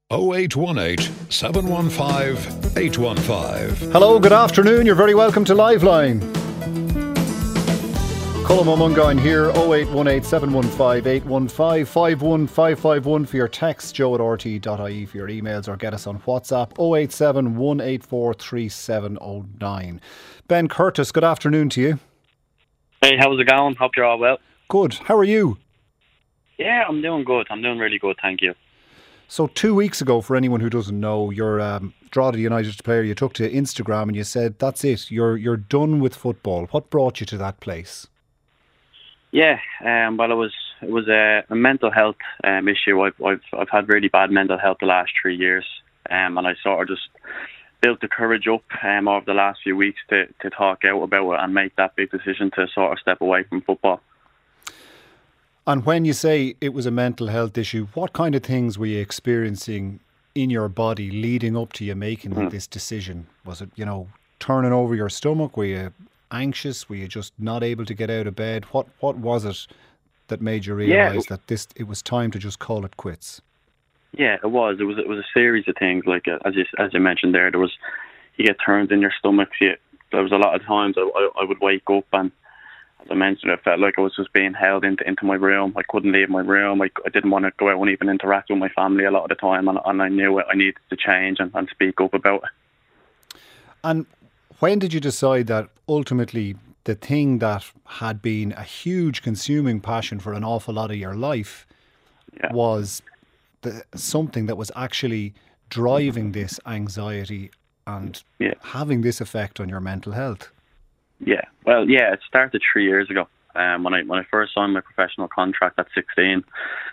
0818 715 815. Hello, good afternoon. You're very welcome to Liveline. Colm O'Mungan here, 0818 715 815 51551 for your text, joe@rte.ie for your emails, or get us on WhatsApp 087 184 3709. Ben Curtis, good afternoon to you. Hey, how's it going? Hope you're all well. Good. How are you? Yeah, I'm doing good. I'm doing really good, thank you. So 2 weeks ago, for anyone who doesn't know, you're Drogheda United player. You took to Instagram and you said, that's it, you're done with football. What brought you to that place? Yeah, well, it was a mental health issue. I've had really bad mental health the last 3 years, and I sort of just built the courage up over the last few weeks to talk out about it and make that big decision to sort of step away from football. And when you say it was a mental health issue, what kind of things were you experiencing in your body leading up to you making this decision? Was it, turning over your stomach? Were you anxious? Were you just not able to get out of bed? What was it that made you realise that it was time to just call it quits? Yeah, it was. It was a series of things. Like as you mentioned there, you get turns in your stomach. There was a lot of times I would wake up and, as I mentioned, it felt like I was just being held into my room. I couldn't leave my room. I didn't want to go out and even interact with my family a lot of the time, and I knew I needed to change and speak up about it. And when did you decide that ultimately the thing that had been a huge consuming passion for an awful lot of your life was something that was actually driving this anxiety and having this effect on your mental health? Yeah, well, it started 3 years ago. When I first signed my professional contract at 16,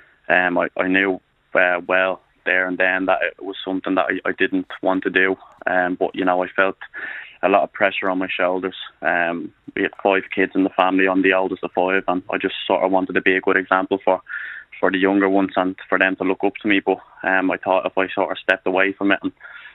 I knew well there and then that it was something that I didn't want to do. But I felt a lot of pressure on my shoulders. We had 5 kids in the family. I'm the oldest of 5, and I just sort of wanted to be a good example for the younger ones and for them to look up to me. But I thought if I sort of stepped away from it, and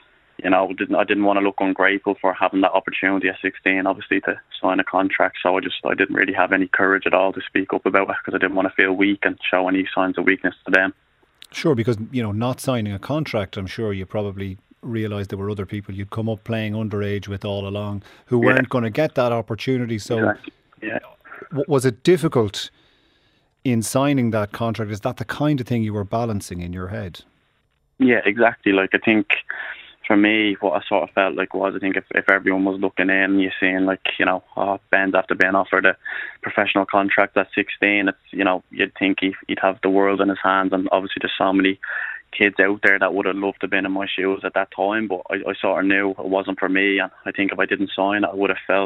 I didn't want to look ungrateful for having that opportunity at 16, obviously, to sign a contract. So I didn't really have any courage at all to speak up about it, because I didn't want to feel weak and show any signs of weakness to them. Sure, because not signing a contract, I'm sure you probably realised there were other people you'd come up playing underage with all along who weren't going to get that opportunity. So exactly. Yeah. Was it difficult in signing that contract? Is that the kind of thing you were balancing in your head? Yeah, exactly. Like, I think for me, what I sort of felt like was, I think if everyone was looking in and you're seeing, Ben's after being offered a professional contract at 16, it's, you'd think he'd have the world in his hands. And obviously there's so many kids out there that would have loved to have been in my shoes at that time, but I sort of knew it wasn't for me. And I think if I didn't sign it, I would have felt,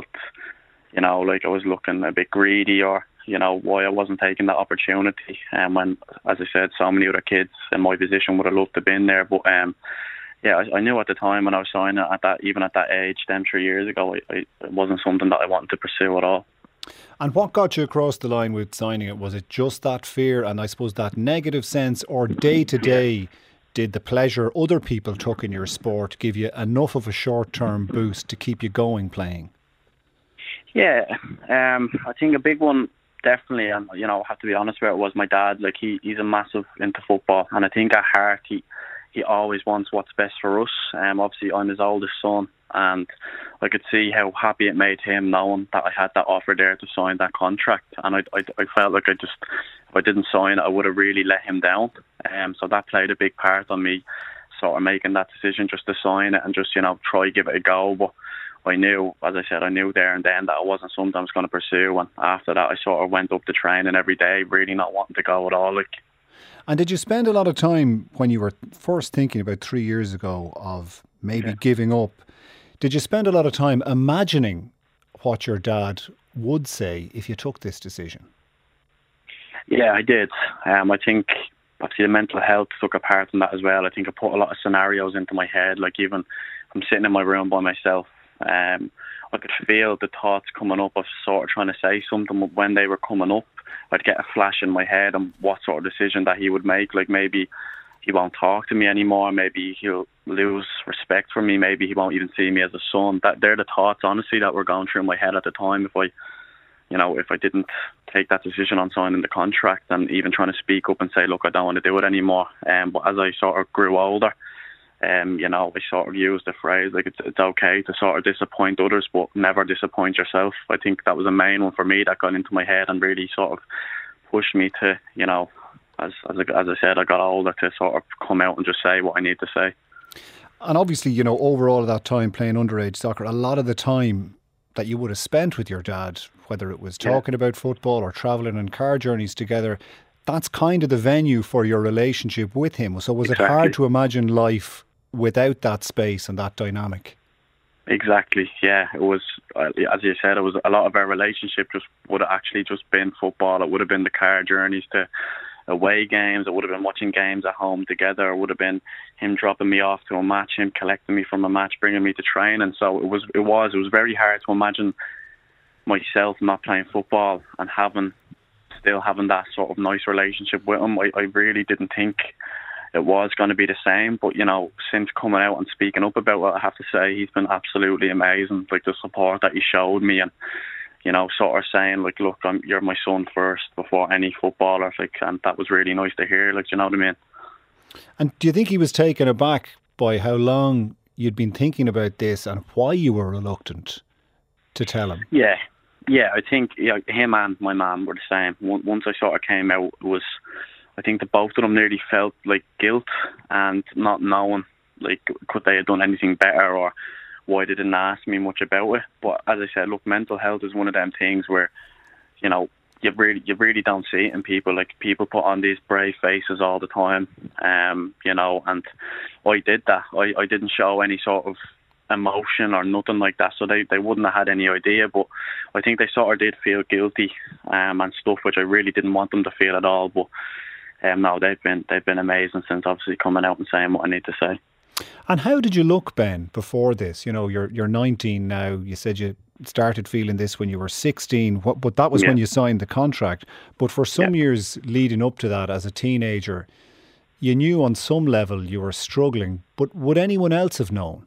like I was looking a bit greedy, or, why I wasn't taking that opportunity. When, as I said, so many other kids in my position would have loved to have been there. But I knew at the time when I was signing it, even at that age, 3 years ago, it wasn't something that I wanted to pursue at all. And what got you across the line with signing it? Was it just that fear and I suppose that negative sense, or day to day, did the pleasure other people took in your sport give you enough of a short-term boost to keep you going playing? Yeah, I think a big one, definitely, and I have to be honest about it, was my dad. Like, he's a massive into football, and I think at heart he always wants what's best for us. Obviously, I'm his oldest son, and I could see how happy it made him knowing that I had that offer there to sign that contract. And I felt like if I didn't sign it, I would have really let him down. So that played a big part on me sort of making that decision just to sign it and just, try give it a go. But I knew, as I said, there and then that it wasn't something I was going to pursue. And after that, I sort of went up to training every day, really not wanting to go at all. And did you spend a lot of time when you were first thinking about 3 years ago of maybe giving up? Did you spend a lot of time imagining what your dad would say if you took this decision? Yeah, I did. I think obviously the mental health took a part in that as well. I think I put a lot of scenarios into my head. Like, even I'm sitting in my room by myself, I could feel the thoughts coming up of sort of trying to say something. When they were coming up, I'd get a flash in my head on what sort of decision that he would make. Like, maybe he won't talk to me anymore. Maybe he'll lose respect for me. Maybe he won't even see me as a son. They're the thoughts, honestly, that were going through my head at the time. If you know, if I didn't take that decision on signing the contract, and even trying to speak up and say, look, I don't want to do it anymore. But as I sort of grew older, you know, I sort of used the phrase, like, it's okay to sort of disappoint others, but never disappoint yourself. I think that was a main one for me that got into my head and really sort of pushed me to, you know, as I said, I got older, to sort of come out and just say what I need to say. And obviously, you know, over all of that time playing underage soccer, a lot of the time that you would have spent with your dad, whether it was talking about football or travelling on car journeys together, that's kind of the venue for your relationship with him. So was it hard to imagine life without that space and that dynamic? Exactly, yeah. It was, as you said, it was a lot of our relationship just would have actually just been football. It would have been the car journeys to away games. It would have been watching games at home together. It would have been him dropping me off to a match, him collecting me from a match, bringing me to train. And so it was very hard to imagine myself not playing football and still having that sort of nice relationship with him. I really didn't think it was going to be the same. But, you know, since coming out and speaking up about it, I have to say he's been absolutely amazing. Like, the support that he showed me, and, you know, sort of saying, like, look, you're my son first before any footballer. Like, and that was really nice to hear. Like, you know what I mean? And do you think he was taken aback by how long you'd been thinking about this and why you were reluctant to tell him? Yeah, I think him and my mum were the same. Once I sort of came out, I think that both of them nearly felt like guilt and not knowing, like, could they have done anything better, or why they didn't ask me much about it. But as I said, look, mental health is one of them things where, you know, you really don't see it in people. Like, people put on these brave faces all the time, you know, and I did that. I didn't show any sort of emotion or nothing like that, so they wouldn't have had any idea. But I think they sort of did feel guilty and stuff, which I really didn't want them to feel at all. But no, they've been amazing since obviously coming out and saying what I need to say. And how did you look, Ben, before this? You know, you're 19 now. You said you started feeling this when you were 16, but that was when you signed the contract. But for some years leading up to that, as a teenager, you knew on some level you were struggling. But would anyone else have known?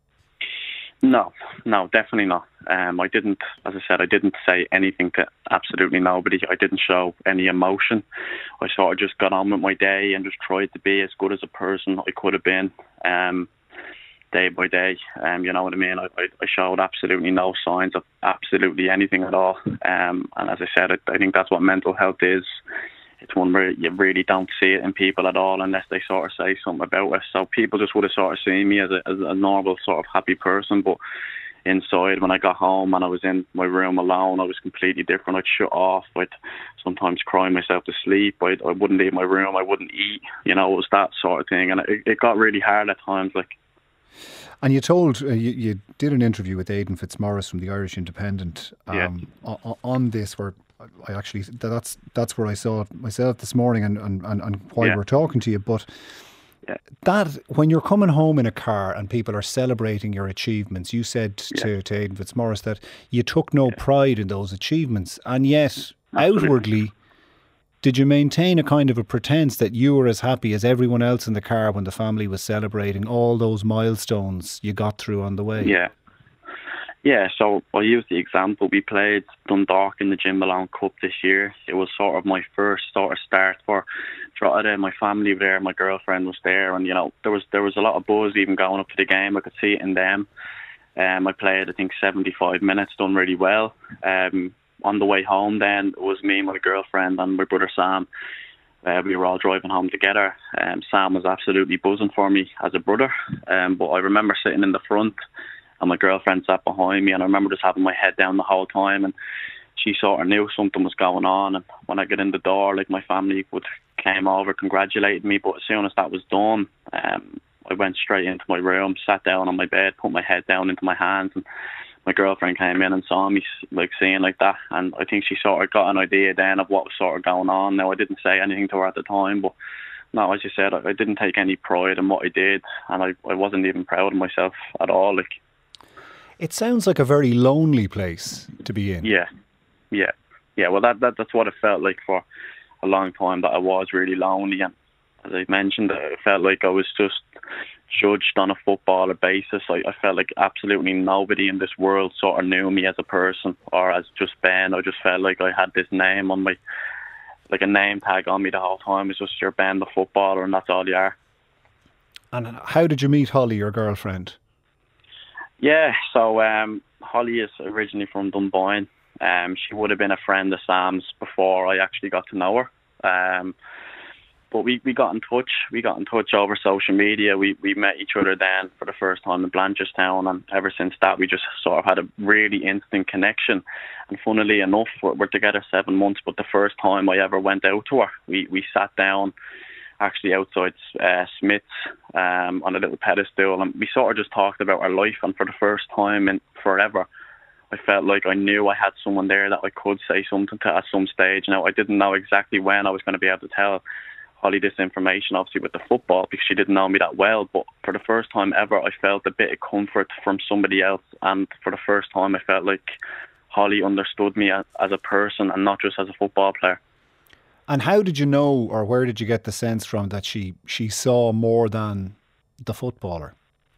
No, definitely not. I didn't, as I said, I didn't say anything to absolutely nobody. I didn't show any emotion. I sort of just got on with my day and just tried to be as good as a person I could have been, day by day. You know what I mean? I showed absolutely no signs of absolutely anything at all. And as I said, I think that's what mental health is. It's one where you really don't see it in people at all unless they sort of say something about it. So people just would have sort of seen me as a normal sort of happy person. But inside, when I got home and I was in my room alone, I was completely different. I'd shut off. I'd sometimes cry myself to sleep. I wouldn't leave my room. I wouldn't eat. You know, it was that sort of thing. And it got really hard at times. Like. And you told, you did an interview with Aidan Fitzmaurice from the Irish Independent on this, where I actually, that's where I saw it myself this morning and why we're talking to you. But that, when you're coming home in a car and people are celebrating your achievements, you said to Aidan Fitzmaurice that you took no pride in those achievements, and yet outwardly, did you maintain a kind of a pretense that you were as happy as everyone else in the car when the family was celebrating all those milestones you got through on the way? Yeah, so I'll use the example. We played Dundalk in the Jim Malone Cup this year. It was sort of my first sort of start for Drogheda. My family were there, my girlfriend was there, and, you know, there was a lot of buzz even going up to the game. I could see it in them. I played, I think, 75 minutes, done really well. On the way home then, it was me, my girlfriend and my brother Sam. We were all driving home together. Sam was absolutely buzzing for me as a brother. But I remember sitting in the front and my girlfriend sat behind me, and I remember just having my head down the whole time, and she sort of knew something was going on. And when I got in the door, like, my family came over, congratulated me. But as soon as that was done, I went straight into my room, sat down on my bed, put my head down into my hands, and my girlfriend came in and saw me like seeing like that, and I think she sort of got an idea then of what was sort of going on. Now, I didn't say anything to her at the time, but no, as you said, I didn't take any pride in what I did, and I wasn't even proud of myself at all. Like, it sounds like a very lonely place to be in. Yeah. Well, that's what it felt like for a long time, that I was really lonely. And as I mentioned, it felt like I was just judged on a footballer basis. I felt like absolutely nobody in this world sort of knew me as a person or as just Ben. I just felt like I had this name on my, like a name tag on me the whole time. It's just you're Ben the footballer and that's all you are. And how did you meet Holly, your girlfriend? Yeah, so Holly is originally from Dunboyne. She would have been a friend of Sam's before I actually got to know her. But we got in touch. We got in touch over social media. We met each other then for the first time in Blanchardstown, and ever since that we just sort of had a really instant connection. And funnily enough, we're together 7 months, but the first time I ever went out to her, we sat down actually outside Smith's on a little pedestal, and we sort of just talked about our life. And for the first time in forever, I felt like I knew I had someone there that I could say something to at some stage. Now, I didn't know exactly when I was going to be able to tell Holly this information, obviously with the football, because she didn't know me that well, but for the first time ever I felt a bit of comfort from somebody else, and for the first time I felt like Holly understood me as a person and not just as a football player. And how did you know, or where did you get the sense from that she saw more than the footballer?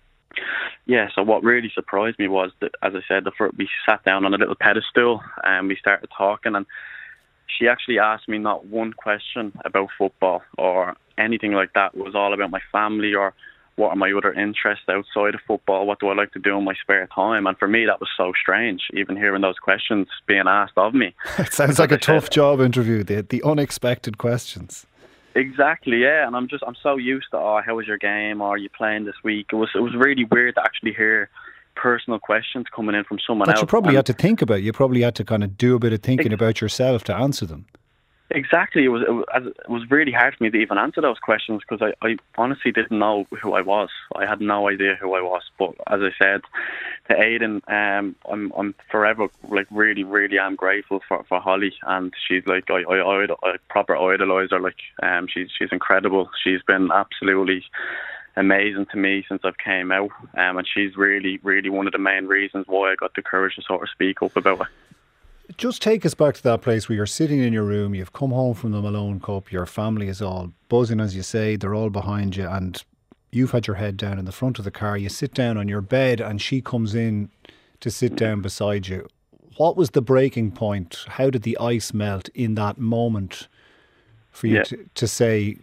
Yeah, so what really surprised me was that, as I said, we sat down on a little pedestal and we started talking, and she actually asked me not one question about football or anything like that. It was all about my family or what are my other interests outside of football, what do I like to do in my spare time. And for me that was so strange, even hearing those questions being asked of me. It sounds like a tough job interview, the unexpected questions. Exactly, yeah. And I'm so used to, how was your game, or are you playing this week? It was really weird to actually hear personal questions coming in from someone else. But you probably had to think about it. You probably had to kind of do a bit of thinking about yourself to answer them. Exactly. It was really hard for me to even answer those questions because I honestly didn't know who I was. I had no idea who I was. But as I said to Aidan, I'm forever like really am grateful for Holly, and she's like I proper idolise her. Like she's incredible. She's been absolutely amazing to me since I've came out, and she's really one of the main reasons why I got the courage to sort of speak up about it. Just take us back to that place where you're sitting in your room, you've come home from the Malone Cup, your family is all buzzing, as you say, they're all behind you, and you've had your head down in the front of the car. You sit down on your bed and she comes in to sit down beside you. What was the breaking point? How did the ice melt in that moment for you to say,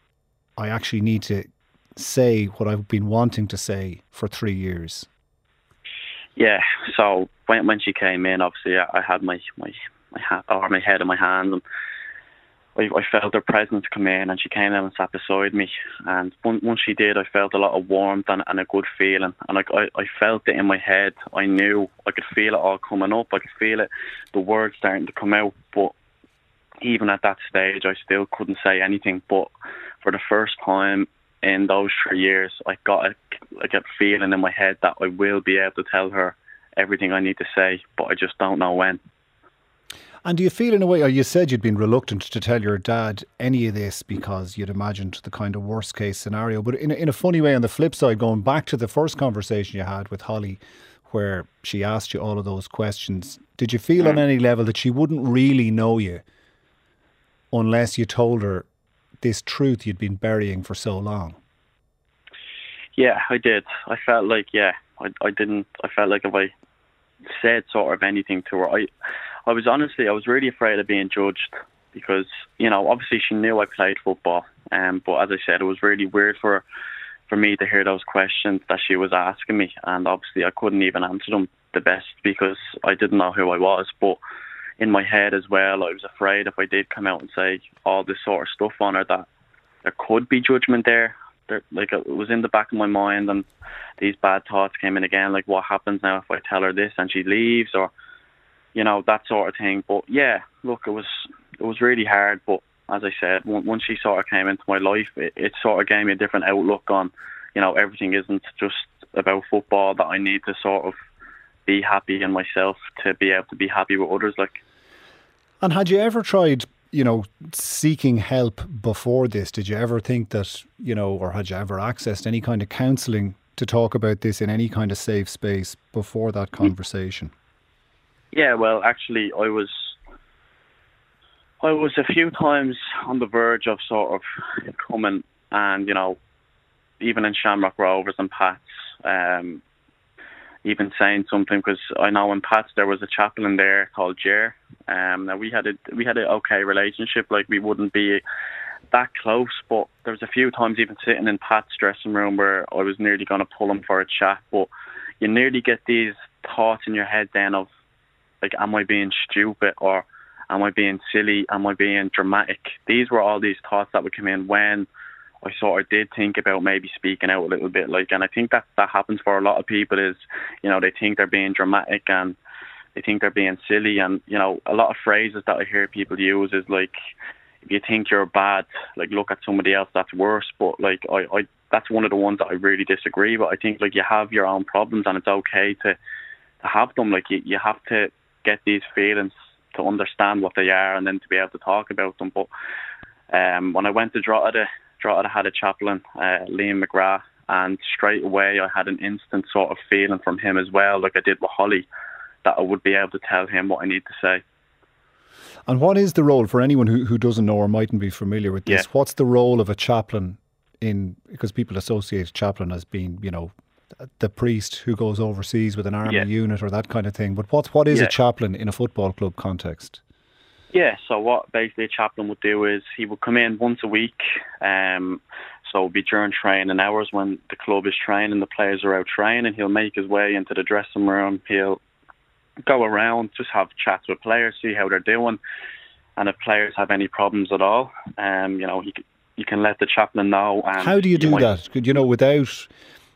I actually need to say what I've been wanting to say for 3 years? Yeah, so when she came in, obviously I had my head in my hands, and I felt her presence come in, and she came in and sat beside me. And once she did, I felt a lot of warmth and a good feeling. And I felt it in my head. I knew I could feel it all coming up. I could feel it, the words starting to come out. But even at that stage, I still couldn't say anything. But for the first time in those 3 years, I got a feeling in my head that I will be able to tell her everything I need to say, but I just don't know when. And do you feel in a way, or you said you'd been reluctant to tell your dad any of this because you'd imagined the kind of worst case scenario, but in a funny way, on the flip side, going back to the first conversation you had with Holly where she asked you all of those questions, did you feel on any level that she wouldn't really know you unless you told her this truth you'd been burying for so long? Yeah, I did. I felt like, I felt like if I said sort of anything to her, I was really afraid of being judged because, obviously she knew I played football, but as I said, it was really weird for me to hear those questions that she was asking me, and obviously I couldn't even answer them the best because I didn't know who I was. But in my head as well, I was afraid if I did come out and say all this sort of stuff on her that there could be judgment there. Like, it was in the back of my mind, and these bad thoughts came in again, like what happens now if I tell her this and she leaves, or that sort of thing. But yeah, look, it was really hard, but as I said, once she sort of came into my life, it sort of gave me a different outlook on, everything isn't just about football, that I need to sort of be happy in myself to be able to be happy with others. Like. And had you ever tried, seeking help before this? Did you ever think that, or had you ever accessed any kind of counselling to talk about this in any kind of safe space before that conversation? Yeah, well, actually, I was a few times on the verge of sort of coming and, even in Shamrock Rovers and Pats, even saying something, because I know in Pats there was a chaplain there called Jer. Now we had an okay relationship, like we wouldn't be that close, but there was a few times even sitting in Pat's dressing room where I was nearly going to pull him for a chat, but you nearly get these thoughts in your head then of, like, am I being stupid, or am I being silly, am I being dramatic? These were all these thoughts that would come in when I sort of did think about maybe speaking out a little bit, like, and I think that happens for a lot of people is, you know, they think they're being dramatic and they think they're being silly, and, you know, a lot of phrases that I hear people use is like, if you think you're bad, like, look at somebody else that's worse. But like, I that's one of the ones that I really disagree with. I think, like, you have your own problems and it's okay to have them. Like, you have to get these feelings to understand what they are and then to be able to talk about them. But when I went to Drogheda had a chaplain, Liam McGrath, and straight away I had an instant sort of feeling from him as well, like I did with Holly, that I would be able to tell him what I need to say. And what is the role, for anyone who doesn't know or mightn't be familiar with this, what's the role of a chaplain because people associate chaplain as being, you know, the priest who goes overseas with an army unit or that kind of thing. But what is a chaplain in a football club context? Yeah, so what basically a chaplain would do is he would come in once a week. So it would be during training hours when the club is training, the players are out training. He'll make his way into the dressing room. He'll go around, just have chats with players, see how they're doing, and if players have any problems at all, you know, you can let the chaplain know. And how do you do that? You know, without,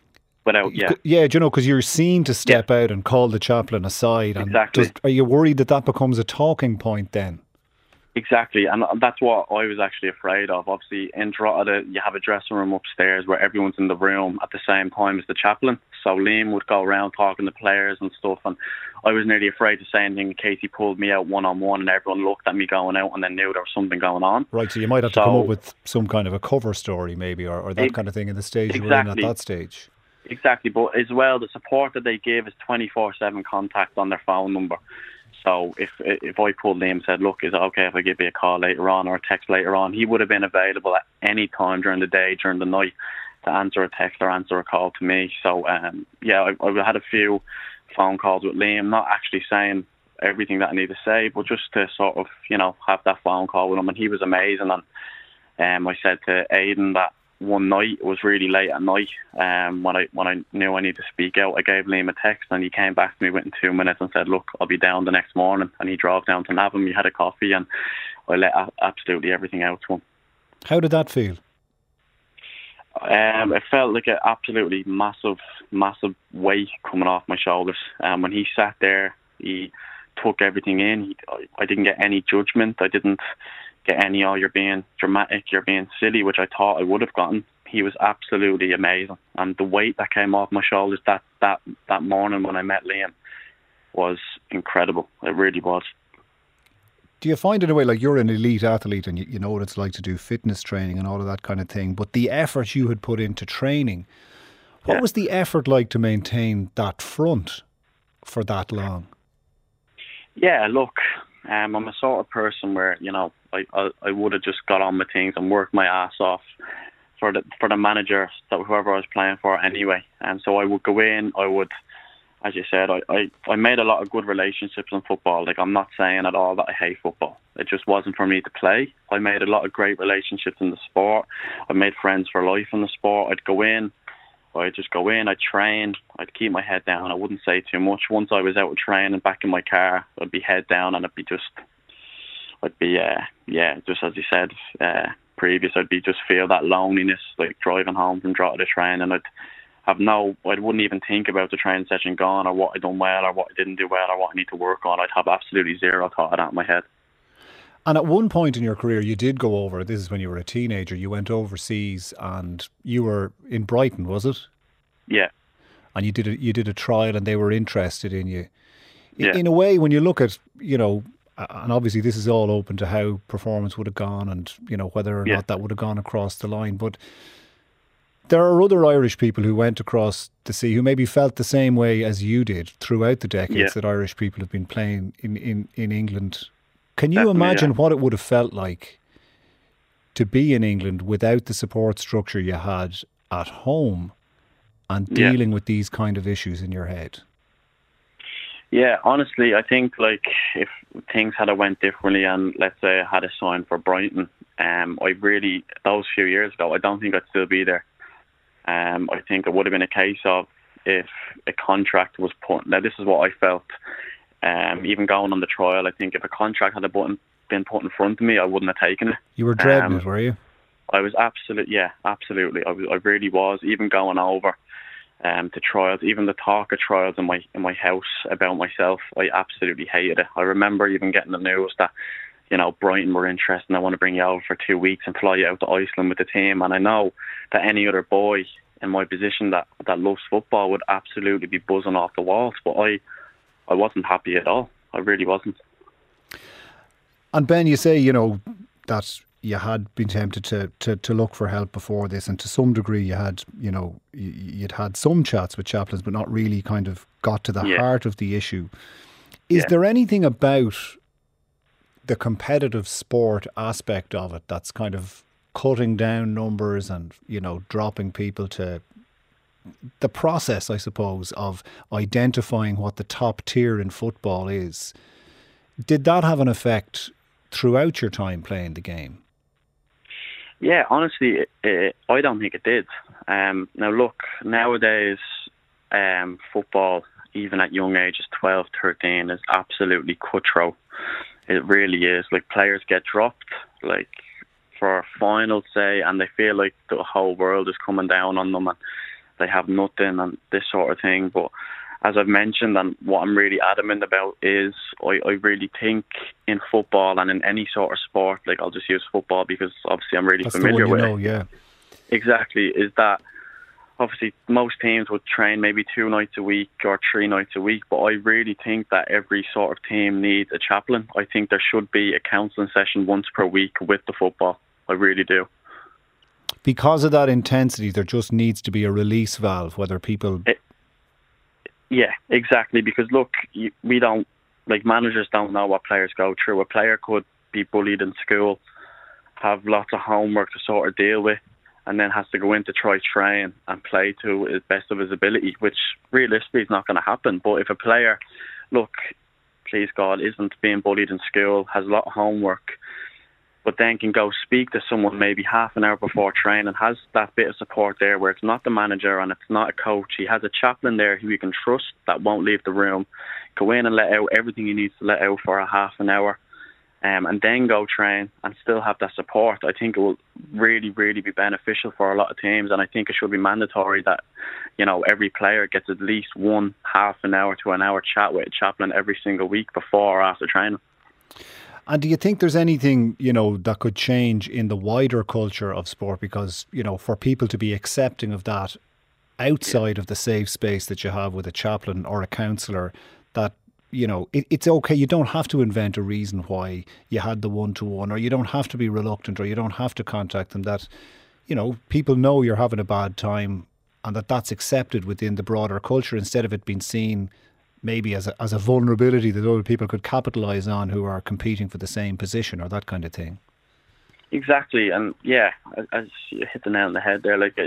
you know, because you're seen to step out and call the chaplain aside. And exactly. Are you worried that becomes a talking point then? Exactly, and that's what I was actually afraid of. Obviously, in Drogheda, you have a dressing room upstairs where everyone's in the room at the same time as the chaplain. So Liam would go around talking to players and stuff, and I was nearly afraid to say anything in case he pulled me out one-on-one and everyone looked at me going out and then knew there was something going on. Right, so you might have to come up with some kind of a cover story maybe, or that kind of thing in the stage you were in at that stage. Exactly, but as well, the support that they give is 24/7 contact on their phone number. So if I pulled Liam and said, look, is it okay if I give you a call later on or a text later on, he would have been available at any time during the day, during the night, to answer a text or answer a call to me. So, I had a few phone calls with Liam, not actually saying everything that I need to say, but just to sort of, you know, have that phone call with him. And he was amazing. And I said to Aidan that one night, it was really late at night, when I knew I needed to speak out, I gave Liam a text and he came back to me within 2 minutes and said, look, I'll be down the next morning. And he drove down to Navan, we had a coffee, and I let absolutely everything out to him. How did that feel? It felt like an absolutely massive weight coming off my shoulders. When he sat there, he took everything in. I didn't get any judgment. I didn't get any, oh, you're being dramatic, you're being silly, which I thought I would have gotten. He was absolutely amazing. And the weight that came off my shoulders that morning when I met Liam was incredible. It really was. Do you find in a way, like, you're an elite athlete and you know what it's like to do fitness training and all of that kind of thing, but the effort you had put into training, what was the effort like to maintain that front for that long? Yeah, look, I'm a sort of person where, you know, I would have just got on with things and worked my ass off for the manager, so whoever I was playing for anyway. And so I would go in, I would, as you said, I made a lot of good relationships in football. Like, I'm not saying at all that I hate football. It just wasn't for me to play. I made a lot of great relationships in the sport. I made friends for life in the sport. I'd just go in, I'd train, I'd keep my head down, I wouldn't say too much. Once I was out training back in my car, I'd be head down and just as you said previous, I'd just feel that loneliness, like driving home from Drogheda training. I wouldn't even think about the training session gone or what I'd done well or what I didn't do well or what I need to work on. I'd have absolutely zero thought of that in my head. And at one point in your career, you did go over, this is when you were a teenager, you went overseas and you were in Brighton, was it? Yeah. And you did a trial and they were interested in you. In a way, when you look at, you know, and obviously this is all open to how performance would have gone and, you know, whether or not that would have gone across the line. But there are other Irish people who went across the sea who maybe felt the same way as you did throughout the decades that Irish people have been playing in England. Can you imagine what it would have felt like to be in England without the support structure you had at home and dealing with these kind of issues in your head? Yeah, honestly, I think like if things had went differently and let's say I had a sign for Brighton, I really, those few years ago, I don't think I'd still be there. I think it would have been a case of if a contract was put, now this is what I felt, even going on the trial, I think if a contract had been put in front of me, I wouldn't have taken it. You were dreading it, were you? I was absolutely. I really was, even going over to trials, even the talk of trials in my house about myself, I absolutely hated it. I remember even getting the news that, you know, Brighton were interested and I want to bring you over for 2 weeks and fly you out to Iceland with the team. And I know that any other boy in my position that loves football would absolutely be buzzing off the walls, but I wasn't happy at all. I really wasn't. And Ben, you say, you know, that you had been tempted to look for help before this, and to some degree you had, you know, you'd had some chats with chaplains, but not really kind of got to the heart of the issue. Is there anything about the competitive sport aspect of it that's kind of cutting down numbers and, you know, dropping people to the process, I suppose, of identifying what the top tier in football is? Did that have an effect throughout your time playing the game? Yeah, honestly, I don't think it did. Now look, nowadays football, even at young ages, 12, 13, is absolutely cutthroat. It really is. Like, players get dropped, like, for finals, say, and they feel like the whole world is coming down on them and they have nothing and this sort of thing. But as I've mentioned, and what I'm really adamant about is I really think in football and in any sort of sport, like I'll just use football because obviously I'm really familiar with it. Yeah. Exactly, is that obviously most teams would train maybe 2 nights a week or 3 nights a week, but I really think that every sort of team needs a chaplain. I think there should be a counselling session once per week with the football. I really do. Because of that intensity, there just needs to be a release valve, whether people... Yeah, exactly. Because look, we don't, like, managers don't know what players go through. A player could be bullied in school, have lots of homework to sort of deal with, and then has to go in to try train and play to his best of his ability, which realistically is not going to happen. But if a player, look, please God, isn't being bullied in school, has a lot of homework, but then can go speak to someone maybe half an hour before training, has that bit of support there where it's not the manager and it's not a coach. He has a chaplain there who he can trust that won't leave the room. Go in and let out everything he needs to let out for a half an hour, and then go train and still have that support. I think it will really, really be beneficial for a lot of teams, and I think it should be mandatory that, you know, every player gets at least one half an hour to an hour chat with a chaplain every single week before or after training. And do you think there's anything, you know, that could change in the wider culture of sport? Because, you know, for people to be accepting of that outside of the safe space that you have with a chaplain or a counsellor, that, you know, it's okay. You don't have to invent a reason why you had the one-to-one, or you don't have to be reluctant, or you don't have to contact them. That, you know, people know you're having a bad time and that's accepted within the broader culture, instead of it being seen maybe as a vulnerability that other people could capitalise on who are competing for the same position or that kind of thing. Exactly, and yeah, as you hit the nail on the head there, like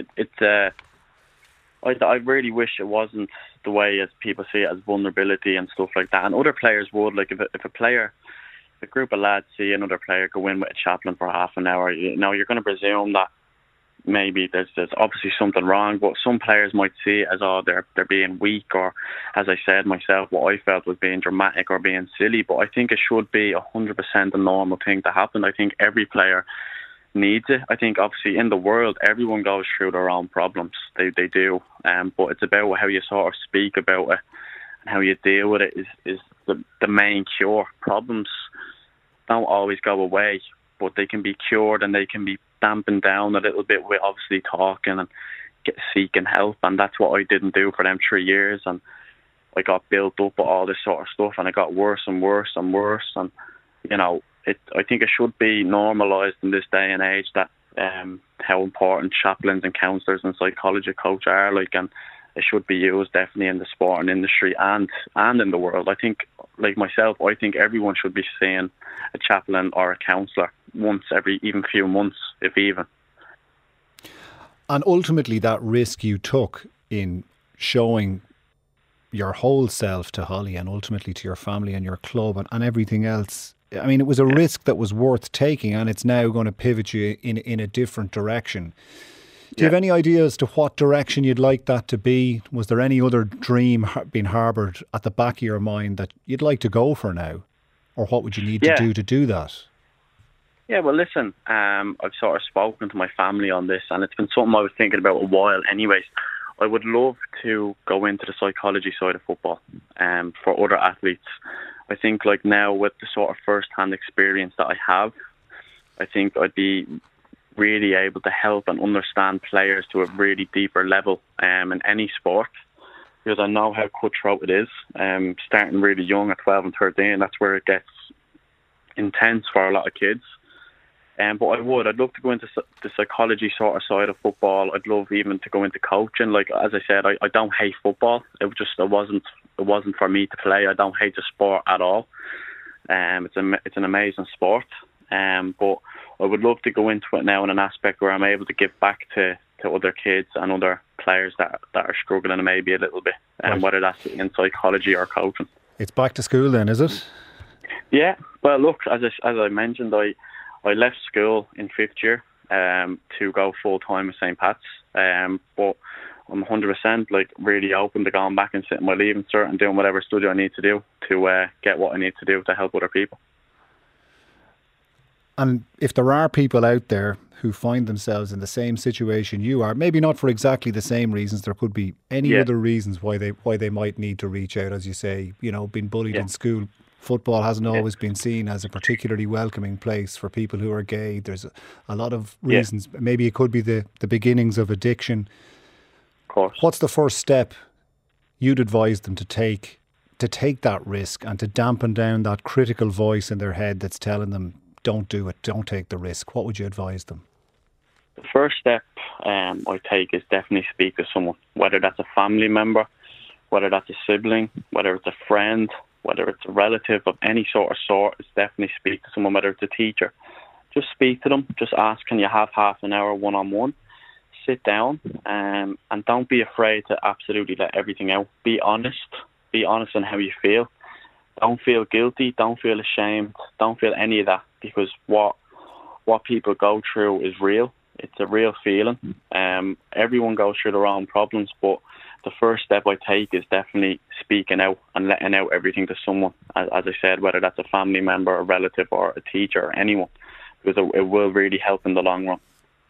I really wish it wasn't the way as people see it as vulnerability and stuff like that. And other players would, like, if a group of lads see another player go in with a chaplain for half an hour, you know, you're going to presume that maybe there's obviously something wrong, but some players might see it as, oh, they're being weak, or, as I said myself, what I felt was being dramatic or being silly. But I think it should be 100% a normal thing to happen. I think every player needs it. I think obviously in the world everyone goes through their own problems. They do, but it's about how you sort of speak about it and how you deal with it is the main cure. Problems don't always go away, but they can be cured and they can be dampened down a little bit with obviously talking and seeking help. And that's what I didn't do for them 3 years, and I got built up with all this sort of stuff, and it got worse and worse and worse. And, you know, I think it should be normalised in this day and age that how important chaplains and counsellors and psychology coach are, like, and it should be used definitely in the sporting industry and in the world. I think, like myself, I think everyone should be seeing a chaplain or a counsellor once every even few months, if even. And ultimately, that risk you took in showing your whole self to Holly and ultimately to your family and your club and everything else, I mean, it was a risk that was worth taking, and it's now going to pivot you in a different direction. Do you have any idea as to what direction you'd like that to be? Was there any other dream being harboured at the back of your mind that you'd like to go for now? Or what would you need to do that? Yeah, well, listen, I've sort of spoken to my family on this, and it's been something I was thinking about a while anyways. I would love to go into the psychology side of football for other athletes. I think like now with the sort of first-hand experience that I have, I think I'd be really able to help and understand players to a really deeper level in any sport, because I know how cutthroat it is. Starting really young at 12 and 13, that's where it gets intense for a lot of kids. But I'd love to go into the psychology sort of side of football. I'd love even to go into coaching. Like, as I said, I don't hate football. It wasn't for me to play. I don't hate the sport at all. It's an amazing sport. But I would love to go into it now in an aspect where I'm able to give back to other kids and other players that are struggling maybe a little bit, whether that's in psychology or coaching. It's back to school then, is it? Yeah. Well, look, as I mentioned, I left school in 5th year to go full time at St. Pat's, but I'm 100% like really open to going back and sitting my leaving cert and doing whatever study I need to do to get what I need to do to help other people. And if there are people out there who find themselves in the same situation you are, maybe not for exactly the same reasons, there could be any other reasons why they might need to reach out, as you say, being bullied in school. Football hasn't always been seen as a particularly welcoming place for people who are gay. There's a lot of reasons. Maybe it could be the beginnings of addiction. Of course. What's the first step you'd advise them to take that risk and to dampen down that critical voice in their head that's telling them, don't do it, don't take the risk? What would you advise them? The first step I take is definitely speak to someone, whether that's a family member, whether that's a sibling, whether it's a friend, whether it's a relative of any sort, it's definitely speak to someone, whether it's a teacher. Just speak to them. Just ask, can you have half an hour one-on-one? Sit down and don't be afraid to absolutely let everything out. Be honest. Be honest on how you feel. Don't feel guilty. Don't feel ashamed. Don't feel any of that, because what people go through is real. It's a real feeling. Everyone goes through their own problems, but the first step I take is definitely speaking out and letting out everything to someone. As I said, whether that's a family member, a relative, or a teacher, or anyone, because it will really help in the long run.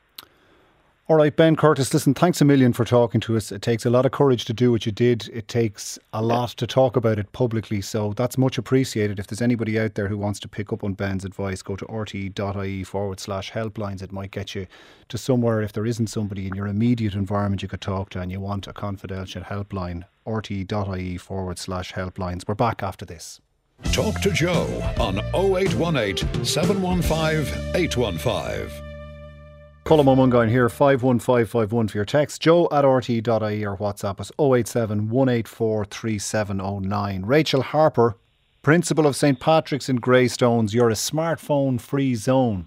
All right, Ben Curtis, listen, thanks a million for talking to us. It takes a lot of courage to do what you did. It takes a lot to talk about it publicly, so that's much appreciated. If there's anybody out there who wants to pick up on Ben's advice, go to rte.ie/helplines. It might get you to somewhere. If there isn't somebody in your immediate environment you could talk to and you want a confidential helpline, rte.ie/helplines. We're back after this. Talk to Joe on 0818 715 815. Colin Mungan here, 51551 for your text. Joe at rte.ie or WhatsApp us 087 184 3709. Rachel Harper, Principal of St. Patrick's in Greystones. You're a smartphone free zone.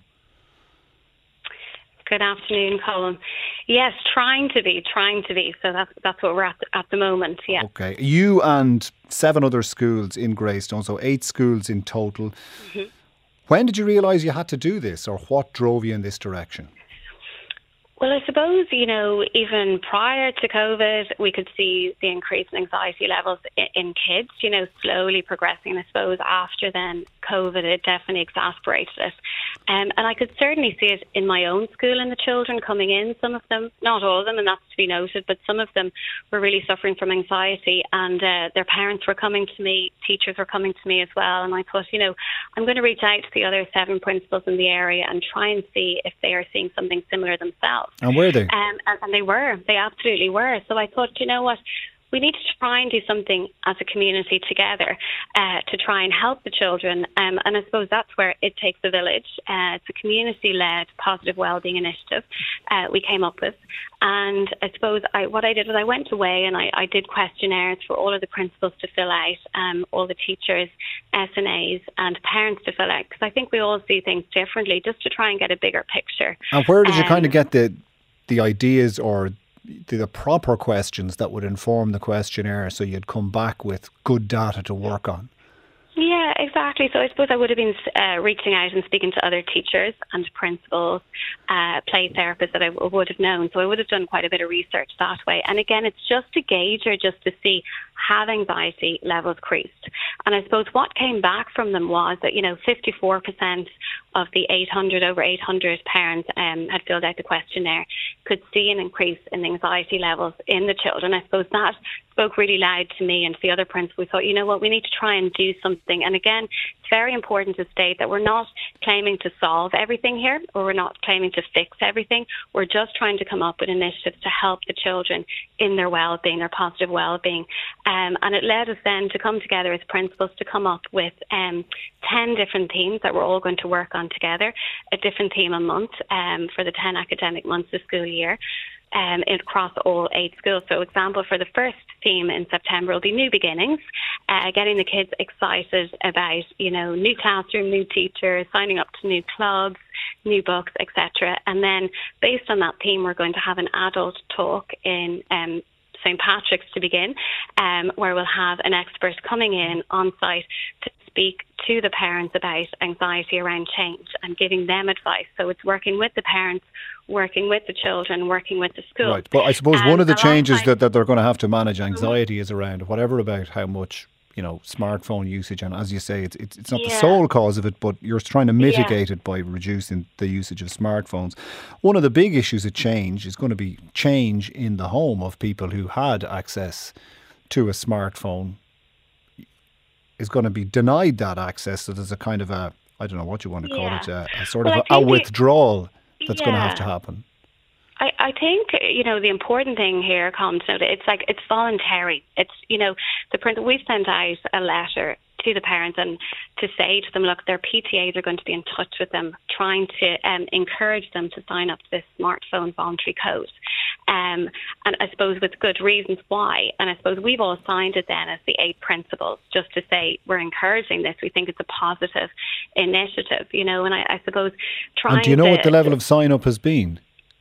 Good afternoon, Colin. Yes, trying to be. So that's what we're at the moment, yeah. Okay. You and 7 other schools in Greystones, so 8 schools in total. Mm-hmm. When did you realise you had to do this, or what drove you in this direction? Well, I suppose, even prior to COVID, we could see the increase in anxiety levels in kids, slowly progressing. I suppose after then, COVID, it definitely exacerbated it. And I could certainly see it in my own school and the children coming in. Some of them, not all of them, and that's to be noted, but some of them were really suffering from anxiety, and their parents were coming to me, teachers were coming to me as well. And I thought, I'm going to reach out to the other 7 principals in the area and try and see if they are seeing something similar themselves. And were they? And they were. They absolutely were. So I thought, you know what? We need to try and do something as a community together to try and help the children. And I suppose that's where it takes a village. It's a community-led positive wellbeing initiative we came up with. And I suppose what I did was I went away and I did questionnaires for all of the principals to fill out, all the teachers, SNAs and parents to fill out, because I think we all see things differently, just to try and get a bigger picture. And where did you kind of get the ideas or the proper questions that would inform the questionnaire, so you'd come back with good data to work on. Yeah, exactly. So I suppose I would have been reaching out and speaking to other teachers and principals, play therapists that I would have known. So I would have done quite a bit of research that way. And again, it's just to gauge or just to see, have anxiety levels increased? And I suppose what came back from them was that, 54% of the over 800 parents had filled out the questionnaire could see an increase in anxiety levels in the children. I suppose that spoke really loud to me and to the other principals. We thought, you know what, we need to try and do something. And again, it's very important to state that we're not claiming to solve everything here, or we're not claiming to fix everything. We're just trying to come up with initiatives to help the children in their well-being, their positive well-being. And it led us then to come together as principals to come up with 10 different themes that we're all going to work on together, a different theme a month for the 10 academic months of school year. Across all 8 schools. So, example, for the first theme in September will be new beginnings, getting the kids excited about, new classroom, new teachers, signing up to new clubs, new books, etc. And then, based on that theme, we're going to have an adult talk in St. Patrick's to begin, where we'll have an expert coming in on site to speak to the parents about anxiety around change and giving them advice. So it's working with the parents, working with the children, working with the school. Right. But I suppose one of the changes that they're going to have to manage anxiety is around whatever about how much, smartphone usage. And as you say, it's not the sole cause of it, but you're trying to mitigate it by reducing the usage of smartphones. One of the big issues of change is going to be change in the home of people who had access to a smartphone is going to be denied that access. So there's a kind of I don't know what you want to call it, a sort of a withdrawal that's going to have to happen. I think, the important thing here, Colin, it's voluntary. It's, we've sent out a letter to the parents and to say to them, look, their PTAs are going to be in touch with them, trying to encourage them to sign up to this smartphone voluntary code. And I suppose with good reasons why. And I suppose we've all signed it then as the 8 principles, just to say we're encouraging this. We think it's a positive initiative, and I suppose trying to... And do you know what the level of sign-up has been?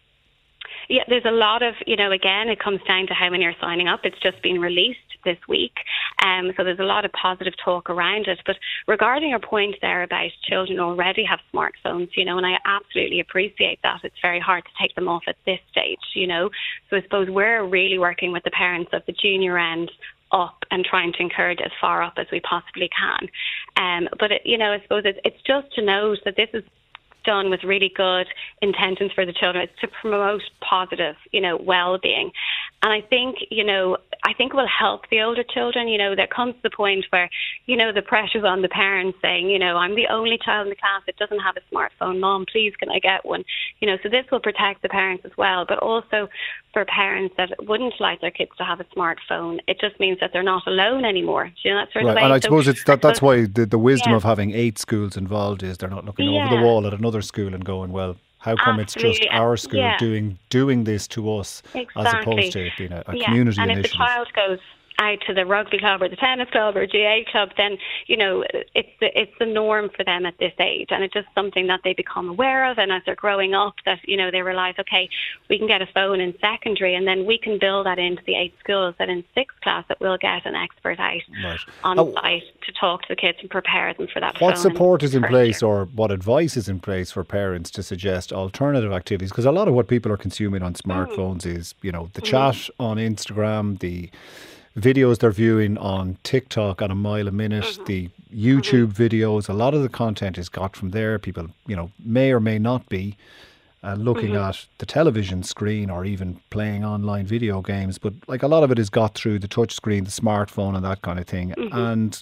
Yeah, there's a lot of, again, it comes down to how many are signing up. It's just been released this week. So there's a lot of positive talk around it. But regarding your point there about children already have smartphones, and I absolutely appreciate that. It's very hard to take them off at this stage, So I suppose we're really working with the parents of the junior end up and trying to encourage as far up as we possibly can. But, I suppose it's just to note that this is done with really good intentions for the children. It's to promote positive, well-being. And I think, it will help the older children. There comes the point where, the pressure's on the parents saying, I'm the only child in the class that doesn't have a smartphone. Mom, please, can I get one? So this will protect the parents as well, but also for parents that wouldn't like their kids to have a smartphone. It just means that they're not alone anymore. That sort of way. And I suppose that's why the wisdom of having 8 schools involved is they're not looking over the wall at another school and going, well, how come it's just our school doing this to us, as opposed to it being a community and initiative? If the child goes out to the rugby club or the tennis club or GA club, then it's the norm for them at this age, and it's just something that they become aware of. And as they're growing up, that they realise, okay, we can get a phone in secondary, and then we can build that into the 8 schools. That in 6th class, that we'll get an expert out on site to talk to the kids and prepare them for that. What support is in place, or what advice is in place for parents to suggest alternative activities? Because a lot of what people are consuming on smartphones is, the chat on Instagram, the videos they're viewing on TikTok at a mile a minute, the YouTube videos. A lot of the content is got from there. People, may or may not be looking at the television screen or even playing online video games. But like a lot of it is got through the touch screen, the smartphone and that kind of thing. And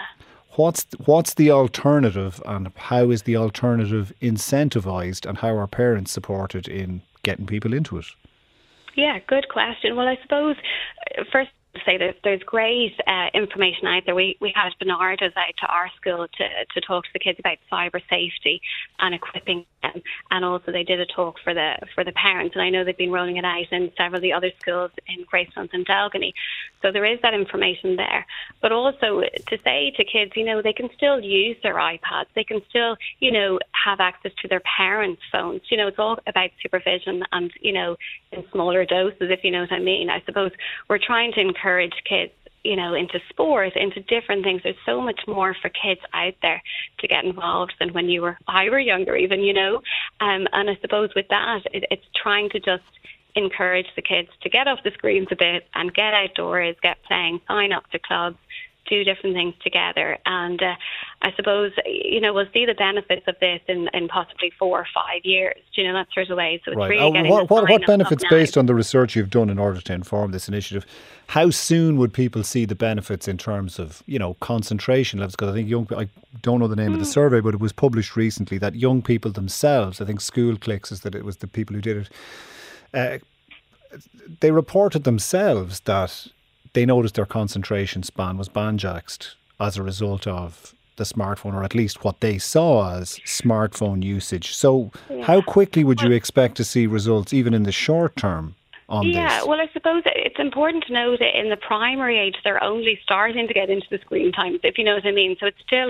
what's the alternative, and how is the alternative incentivised, and how are parents supported in getting people into it? Yeah, good question. Well, I suppose first say that there's great information out there. We had Bernardas out to our school to talk to the kids about cyber safety and equipping them, and also they did a talk for the parents, and I know they've been rolling it out in several of the other schools in Greystones and Dalgany. So there is that information there. But also to say to kids, they can still use their iPads. They can still, have access to their parents' phones. It's all about supervision and, in smaller doses, if you know what I mean. I suppose we're trying to encourage kids into sport, into different things. There's so much more for kids out there to get involved than when I were younger even, and I suppose with that, it's trying to just encourage the kids to get off the screens a bit and get outdoors, get playing, sign up to clubs, do different things together. And I suppose, we'll see the benefits of this in possibly 4 or 5 years, that sort of way. So it's really getting what benefits, based on the research you've done in order to inform this initiative, how soon would people see the benefits in terms of, concentration levels? Because I think I don't know the name of the survey, but it was published recently that young people themselves, I think School Clicks is that it was the people who did it, they reported themselves that they noticed their concentration span was banjaxed as a result of the smartphone, or at least what they saw as smartphone usage. So how quickly would you expect to see results, even in the short term, on this? Yeah, well, I suppose it's important to know that in the primary age, they're only starting to get into the screen times, if you know what I mean. So it's still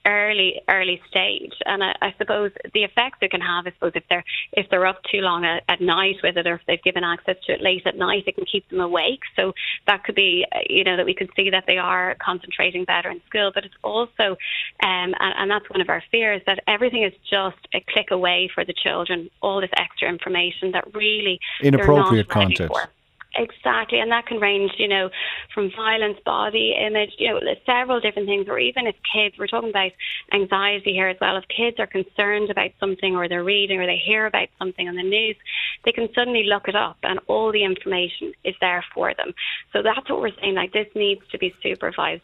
early stage. And I suppose the effects it can have, I suppose, if they're up too long at night with it, or if they've given access to it late at night, it can keep them awake. So that could be, that we could see that they are concentrating better in school. But it's also, and that's one of our fears, that everything is just a click away for the children, all this extra information that really inappropriate content. Exactly, and that can range, from violence, body image, several different things. Or even if kids, we're talking about anxiety here as well, if kids are concerned about something, or they're reading, or they hear about something on the news, they can suddenly look it up and all the information is there for them. So that's what we're saying, like, this needs to be supervised.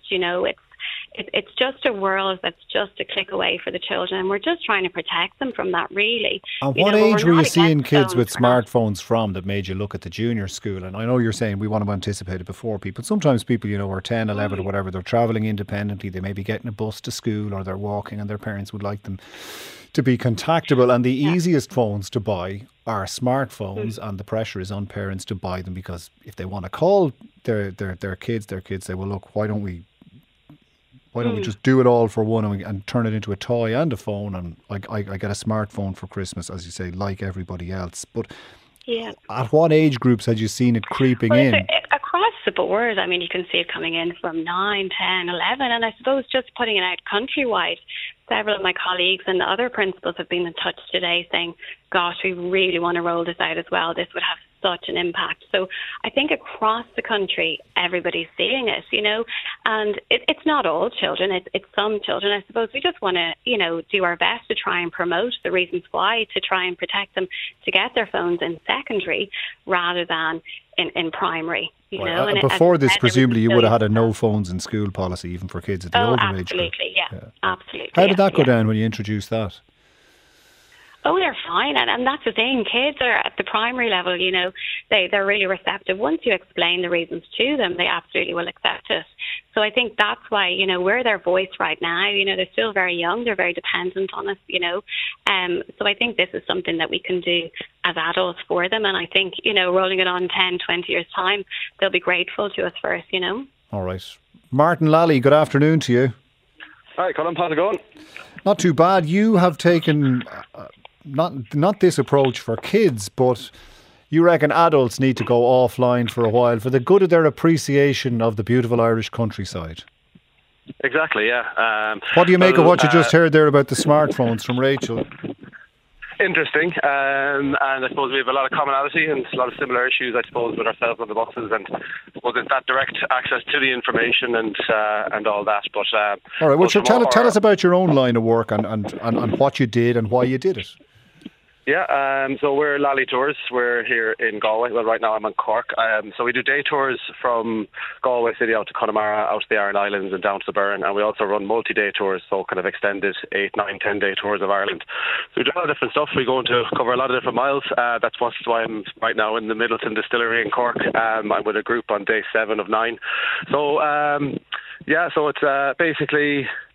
It's just a world that's just a click away for the children, and we're just trying to protect them from that, really. And what age were you seeing kids with smartphones from that made you look at the junior school? And I know you're saying we want to anticipate it before people. Sometimes people, are 10, 11 or whatever, they're travelling independently, they may be getting a bus to school, or they're walking, and their parents would like them to be contactable. And the easiest phones to buy are smartphones, and the pressure is on parents to buy them, because if they want to call their kids say, well, look, why don't we just do it all for one and turn it into a toy and a phone, and I get a smartphone for Christmas, as you say, like everybody else. But at what age groups had you seen it creeping in? Across the board. I mean, you can see it coming in from 9, 10, 11, and I suppose just putting it out countrywide. Several of my colleagues and other principals have been in touch today saying, gosh, we really want to roll this out as well. This would have such an impact. So I think across the country, everybody's seeing it, and it's not all children, it's some children. I suppose we just want to, do our best to try and promote the reasons why, to try and protect them to get their phones in secondary rather than in primary. And before this, presumably you would have had a no phones in school policy, even for kids at the older age group. Absolutely. How did that go down when you introduced that? Oh, they're fine. And that's the thing. Kids are at the primary level, they're really receptive. Once you explain the reasons to them, they absolutely will accept it. So I think that's why, we're their voice right now. They're still very young. They're very dependent on us, So I think this is something that we can do as adults for them. And I think, rolling it on 10, 20 years' time, they'll be grateful to us for it, All right. Martin Lally, good afternoon to you. Hi, Colin. How's it going? Not too bad. You have taken not this approach for kids, but you reckon adults need to go offline for a while for the good of their appreciation of the beautiful Irish countryside. Exactly, yeah. What do you make of what you just heard there about the smartphones from Rachel? Interesting, and I suppose we have a lot of commonality and a lot of similar issues, I suppose, with ourselves on the buses, and I suppose it's that direct access to the information and all that. But all right, well, tell us about your own line of work and what you did and why you did it. Yeah, so we're Lally Tours. We're here in Galway. Well, right now I'm in Cork. So we do day tours from Galway City out to Connemara, out to the Aran Islands and down to the Burren. And we also run multi-day tours, so kind of extended 8, 9, 10-day tours of Ireland. So we do a lot of different stuff. We go to cover a lot of different miles. That's why I'm right now in the Middleton Distillery in Cork. I'm with a group on day 7 of 9. So, so it's basically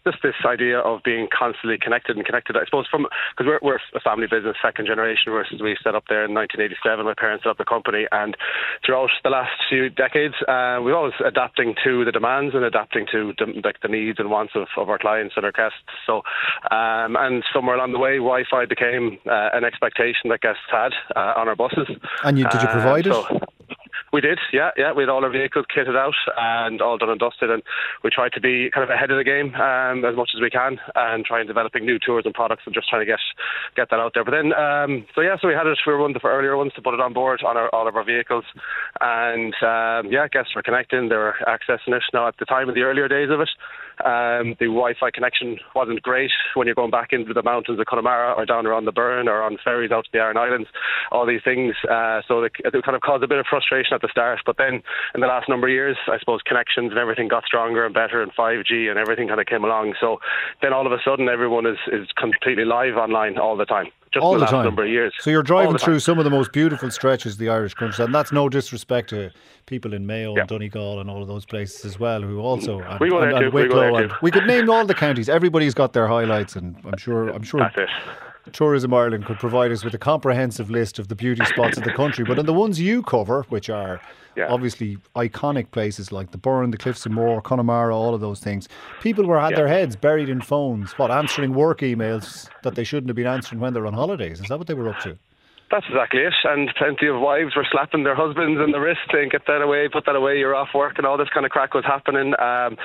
just this idea of being constantly connected, I suppose, because we're a family business, second generation, versus we set up there in 1987. My parents set up the company, and throughout the last few decades, we're always adapting to the demands and adapting to the needs and wants of our clients and our guests. So, and somewhere along the way, Wi-Fi became an expectation that guests had on our buses. And did you provide it? We did, yeah. We had all our vehicles kitted out and all done and dusted, and we tried to be kind of ahead of the game as much as we can, and trying developing new tours and products and just trying to get that out there. But then, so we had it. We were one of the earlier ones to put it on board on all of our vehicles, and guests were connecting, they were accessing it. Now, at the time of the earlier days of it, the Wi-Fi connection wasn't great when you're going back into the mountains of Connemara or down around the Burren or on ferries out to the Aran Islands, all these things. So it kind of caused a bit of frustration at the start. But then in the last number of years, I suppose connections and everything got stronger and better, and 5G and everything kind of came along. So then all of a sudden, everyone is completely live online all the time. Just all in the last last number of years. So you're driving through some of the most beautiful stretches of the Irish countryside, and that's no disrespect to people in Mayo and Donegal and all of those places as well, who also and Wicklow. We could name all the counties. Everybody's got their highlights, and I'm sure. That's it. Tourism Ireland could provide us with a comprehensive list of the beauty spots of the country. But in the ones you cover, which are obviously iconic places like the Burren, the Cliffs of Moher, Connemara, all of those things, people had their heads buried in phones, answering work emails that they shouldn't have been answering when they're on holidays. Is that what they were up to? That's exactly it. And plenty of wives were slapping their husbands in the wrist saying, get that away, put that away, you're off work, and all this kind of crack was happening.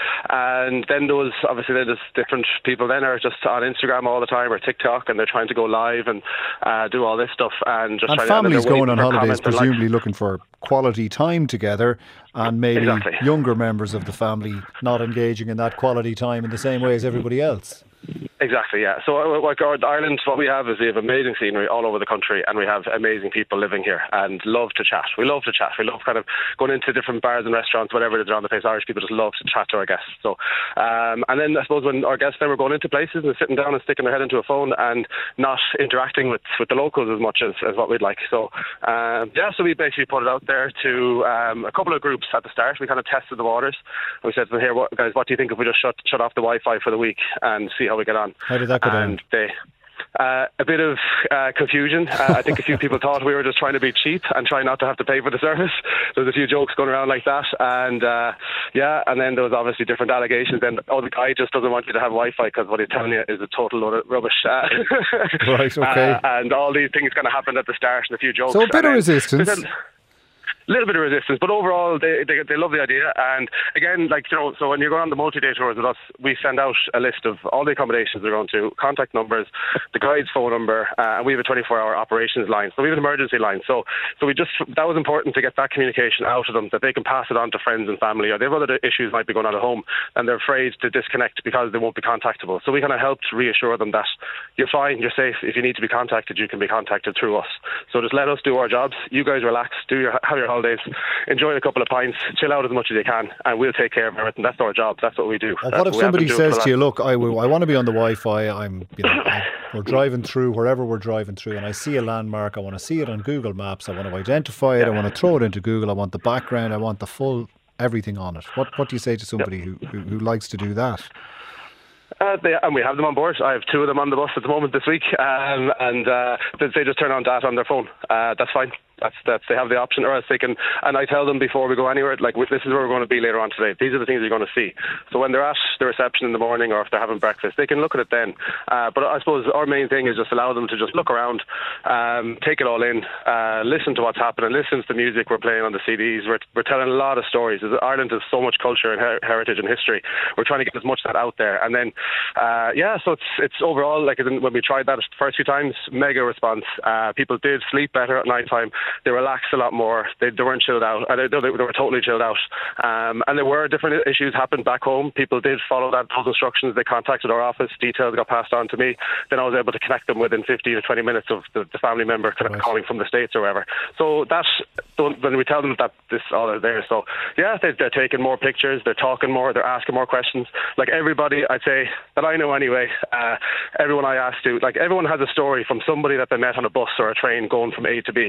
And then there was, obviously, there's different people then are just on Instagram all the time or TikTok, and they're trying to go live and do all this stuff. And families going on holidays, presumably looking for quality time together, and maybe younger members of the family not engaging in that quality time in the same way as everybody else. Exactly, yeah. So like Ireland, what we have is we have amazing scenery all over the country, and we have amazing people living here and love to chat. We love kind of going into different bars and restaurants, whatever it is around the place. Irish people just love to chat to our guests. So, and then I suppose when our guests then were going into places and sitting down and sticking their head into a phone and not interacting with the locals as much as what we'd like. So, so we basically put it out there to a couple of groups at the start. We kind of tested the waters. And we said to them, here, guys, what do you think if we just shut off the Wi-Fi for the week and see how we get on? How did that go down? A bit of confusion. I think a few people thought we were just trying to be cheap and try not to have to pay for the service. There was a few jokes going around like that, and and then there was obviously different allegations. Then, the guy just doesn't want you to have Wi-Fi because what he's telling you is a total load of rubbish. Right, okay. And all these things kind of happened at the start, and a few jokes. So a bit of resistance. Little bit of resistance, but overall they love the idea. And again, so when you're going on the multi-day tours with us, we send out a list of all the accommodations they're going to, contact numbers, the guide's phone number, and we have a 24-hour operations line. So we have an emergency line. So that was important to get that communication out of them, that they can pass it on to friends and family, or they have other issues might be going on at home, and they're afraid to disconnect because they won't be contactable. So we kind of helped reassure them that you're fine, you're safe. If you need to be contacted, you can be contacted through us. So just let us do our jobs. You guys relax, have your holidays, enjoy a couple of pints, chill out as much as you can, and we'll take care of everything. That's our job. That's what we do. What if somebody says to you, look, I want to be on the Wi-Fi, we're driving through wherever we're driving through, and I see a landmark, I want to see it on Google Maps, I want to identify it, I want to throw it into Google, I want the background, I want the full everything on it. What do you say to somebody who likes to do that? And we have them on board. I have two of them on the bus at the moment this week, and they just turn on data on their phone. That's fine. That's they have the option, or else they can. And I tell them before we go anywhere, like, this is where we're going to be later on today. These are the things you're going to see. So when they're at the reception in the morning, or if they're having breakfast, they can look at it then. But I suppose our main thing is just allow them to just look around, take it all in, listen to what's happening, listen to the music we're playing on the CDs. We're telling a lot of stories. Ireland has so much culture and heritage and history. We're trying to get as much of that out there. And then, so it's overall, like when we tried that the first few times, mega response. People did sleep better at night time. They relaxed a lot more. They weren't chilled out. They were totally chilled out. And there were different issues happened back home. People did follow those instructions. They contacted our office. Details got passed on to me. Then I was able to connect them within 15 or 20 minutes of the family member kind of calling from the States or wherever. So when we tell them that this all is there. So yeah, they're taking more pictures. They're talking more. They're asking more questions. Like everybody, I'd say that I know anyway. Everyone I asked to, like everyone has a story from somebody that they met on a bus or a train going from A to B, and they spoke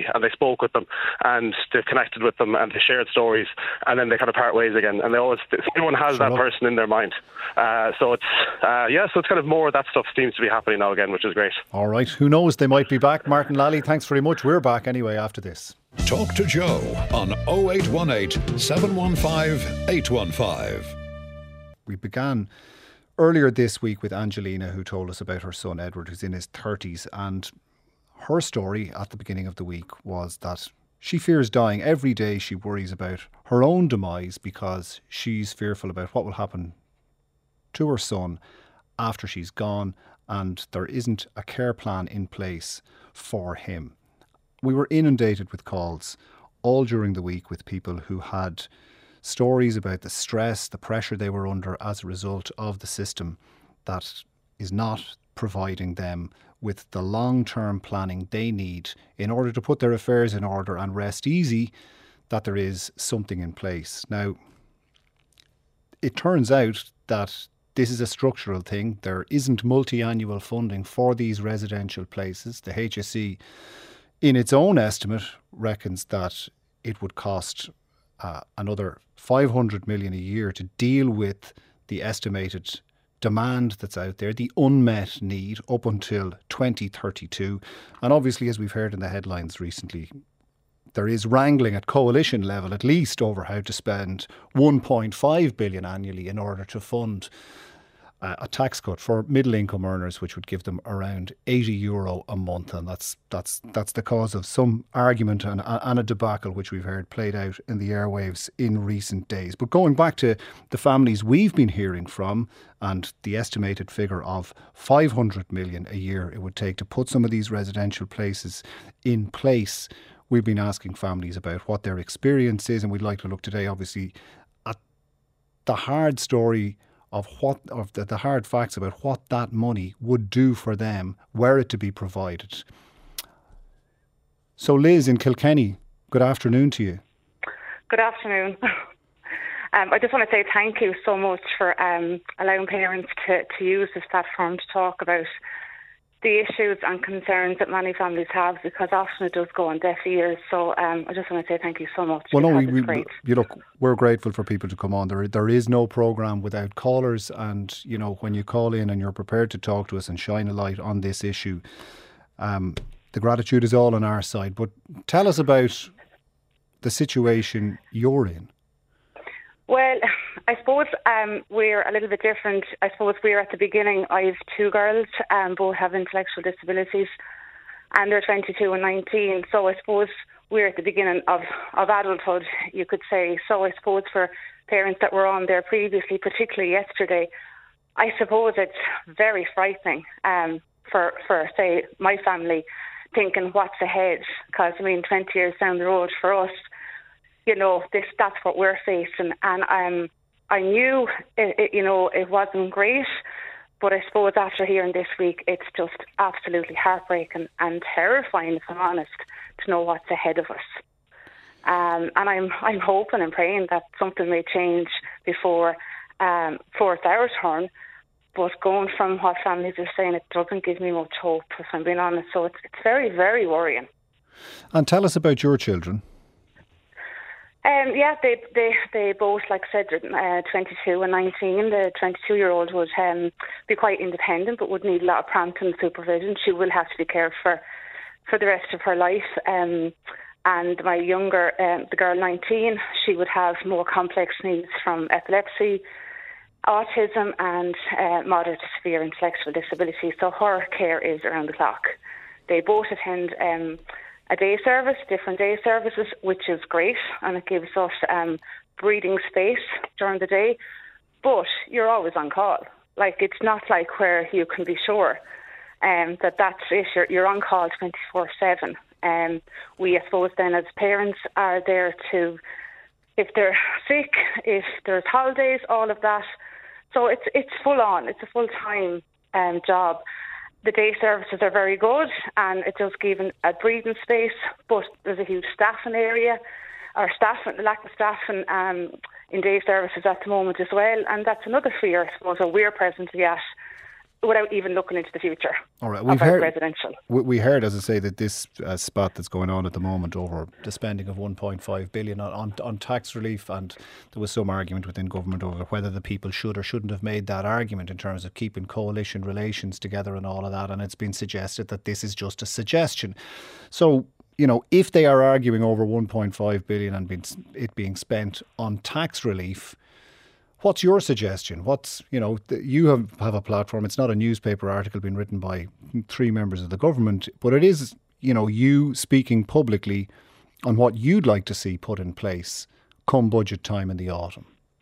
spoke with them and they've connected with them and they shared stories, and then they kind of part ways again. And everyone has that person in their mind. So it's kind of more of that stuff seems to be happening now again, which is great. All right, who knows? They might be back. Martin Lally, thanks very much. We're back anyway after this. Talk to Joe on 0818 715 815. We began earlier this week with Angelina, who told us about her son Edward, who's in his 30s, and her story at the beginning of the week was that she fears dying. Every day she worries about her own demise because she's fearful about what will happen to her son after she's gone, and there isn't a care plan in place for him. We were inundated with calls all during the week with people who had stories about the stress, the pressure they were under as a result of the system that is not providing them with the long-term planning they need in order to put their affairs in order and rest easy that there is something in place. Now, it turns out that this is a structural thing. There isn't multi-annual funding for these residential places. The HSE, in its own estimate, reckons that it would cost another 500 million a year to deal with the estimated demand that's out there, the unmet need up until 2032. And obviously, as we've heard in the headlines recently, there is wrangling at coalition level, at least, over how to spend 1.5 billion annually in order to fund a tax cut for middle income earners, which would give them around €80 a month. And that's the cause of some argument and a debacle which we've heard played out in the airwaves in recent days. But going back to the families we've been hearing from and the estimated figure of 500 million a year it would take to put some of these residential places in place, we've been asking families about what their experience is, and we'd like to look today obviously at the hard story of the hard facts about what that money would do for them were it to be provided. So Liz in Kilkenny, good afternoon to you. Good afternoon. I just want to say thank you so much for allowing parents to use this platform to talk about the issues and concerns that many families have, because often it does go on deaf ears. So I just want to say thank you so much. Well, no, we're grateful for people to come on. There is no programme without callers, and when you call in and you're prepared to talk to us and shine a light on this issue, the gratitude is all on our side. But tell us about the situation you're in. Well, I suppose we're a little bit different. I suppose we're at the beginning. I have two girls, both have intellectual disabilities, and they're 22 and 19. So I suppose we're at the beginning of adulthood, you could say. So I suppose for parents that were on there previously, particularly yesterday, I suppose it's very frightening for say, my family, thinking what's ahead. Because, 20 years down the road for us, that's what we're facing. And I knew it wasn't great, but I suppose after hearing this week, it's just absolutely heartbreaking and terrifying, if I'm honest, to know what's ahead of us. And I'm hoping and praying that something may change before it's our turn. But going from what families are saying, it doesn't give me much hope, if I'm being honest. So it's very, very worrying. And tell us about your children. They both, like I said, 22 and 19. The 22-year-old would be quite independent, but would need a lot of prompting and supervision. She will have to be cared for the rest of her life. And my younger, the girl 19, she would have more complex needs from epilepsy, autism, and moderate to severe intellectual disability. So her care is around the clock. They both attend a day service, different day services, which is great, and it gives us breathing space during the day. But you're always on call. Like, it's not like where you can be sure that's it. You're on call 24/7. We, I suppose, then as parents are there to, if they're sick, if there's holidays, all of that. So it's full on. It's a full-time job. The day services are very good, and it does give a breathing space, but there's a huge staffing area, or lack of staffing in day services at the moment as well, and that's another fear, I suppose, that we're presently at, without even looking into the future. All right, we've heard residential. We heard, as I say, that this spat that's going on at the moment over the spending of 1.5 billion on tax relief, and there was some argument within government over whether the people should or shouldn't have made that argument in terms of keeping coalition relations together and all of that. And it's been suggested that this is just a suggestion. So, if they are arguing over 1.5 billion and it being spent on tax relief, what's your suggestion? You have a platform. It's not a newspaper article being written by 3 members of the government, but it is, you speaking publicly on what you'd like to see put in place come budget time in the autumn.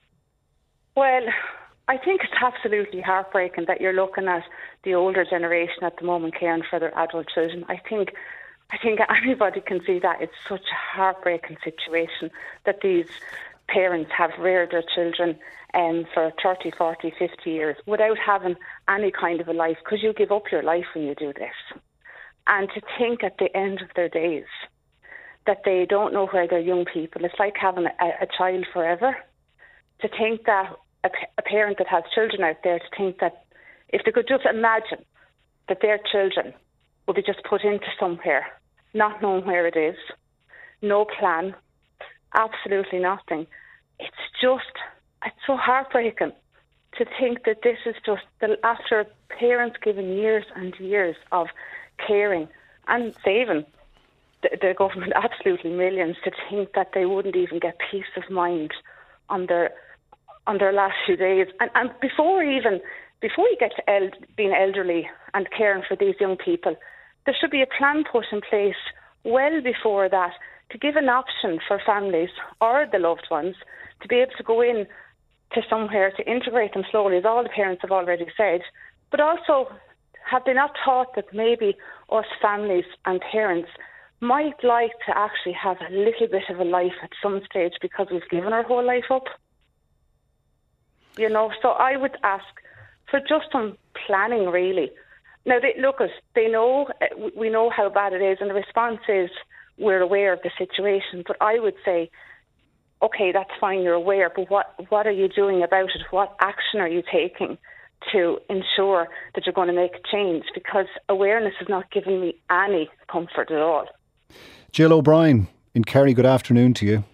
Well, I think it's absolutely heartbreaking that you're looking at the older generation at the moment caring for their adult children. I think anybody can see that it's such a heartbreaking situation that these parents have reared their children for 30, 40, 50 years without having any kind of a life, because you give up your life when you do this. And to think at the end of their days that they don't know where they're young people, it's like having a child forever. To think that a parent that has children out there, to think that if they could just imagine that their children will be just put into somewhere, not knowing where it is, no plan, absolutely nothing. It's so heartbreaking to think that this is just after parents giving years and years of caring and saving the government absolutely millions, to think that they wouldn't even get peace of mind on their last few days. And before you get to being elderly and caring for these young people, there should be a plan put in place well before that to give an option for families or the loved ones to be able to go in to somewhere to integrate them slowly, as all the parents have already said. But also, have they not thought that maybe us families and parents might like to actually have a little bit of a life at some stage because we've given our whole life up? So I would ask for just some planning, really. Now, we know how bad it is, and the response is we're aware of the situation. But I would say, okay, that's fine, you're aware, but what are you doing about it? What action are you taking to ensure that you're going to make a change? Because awareness is not giving me any comfort at all. Jill O'Brien in Kerry, good afternoon to you.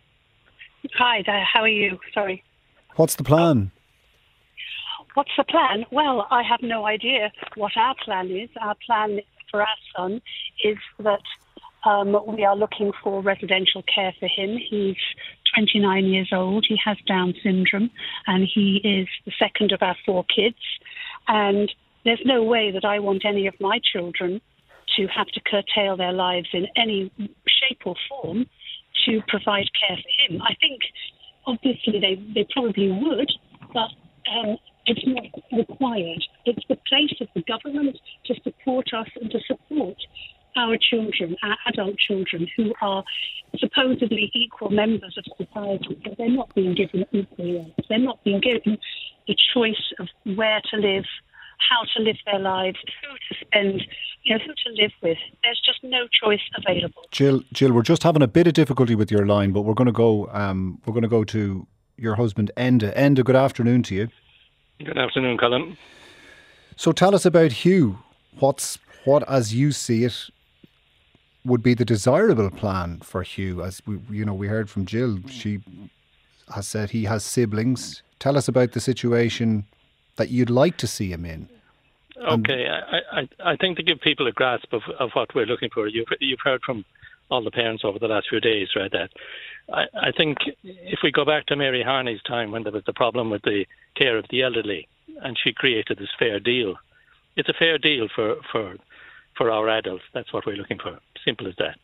Hi there, how are you? Sorry. What's the plan? What's the plan? Well, I have no idea what our plan is. Our plan for our son is that we are looking for residential care for him. He's 29 years old. He has Down syndrome, and he is the second of our 4 kids. And there's no way that I want any of my children to have to curtail their lives in any shape or form to provide care for him. I think, obviously, they probably would, but it's not required. It's the place of the government to support us and to support our children, our adult children, who are supposedly equal members of society, but they're not being given equal rights. They're not being given the choice of where to live, how to live their lives, who to spend, who to live with. There's just no choice available. Jill, we're just having a bit of difficulty with your line, but we're going to go to your husband, Enda. Enda, good afternoon to you. Good afternoon, Colin. So tell us about Hugh. What, as you see it, would be the desirable plan for Hugh? As we heard from Jill, she has said he has siblings. Tell us about the situation that you'd like to see him in. Okay, I think to give people a grasp of what we're looking for, you've heard from all the parents over the last few days, right? That I think if we go back to Mary Harney's time when there was the problem with the care of the elderly, and she created this fair deal. It's a fair deal for our adults. That's what we're looking for. Simple as that.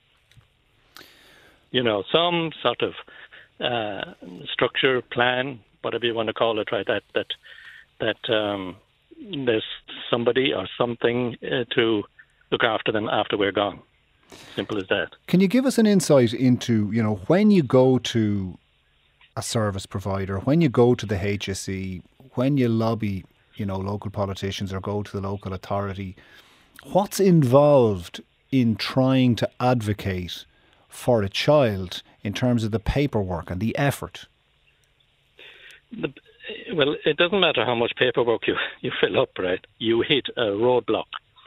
Some sort of structure, plan, whatever you want to call it, right? That there's somebody or something to look after them after we're gone. Simple as that. Can you give us an insight into, when you go to a service provider, when you go to the HSE, when you lobby, local politicians or go to the local authority, what's involved in trying to advocate for a child in terms of the paperwork and the effort? Well, it doesn't matter how much paperwork you fill up, right? You hit a roadblock,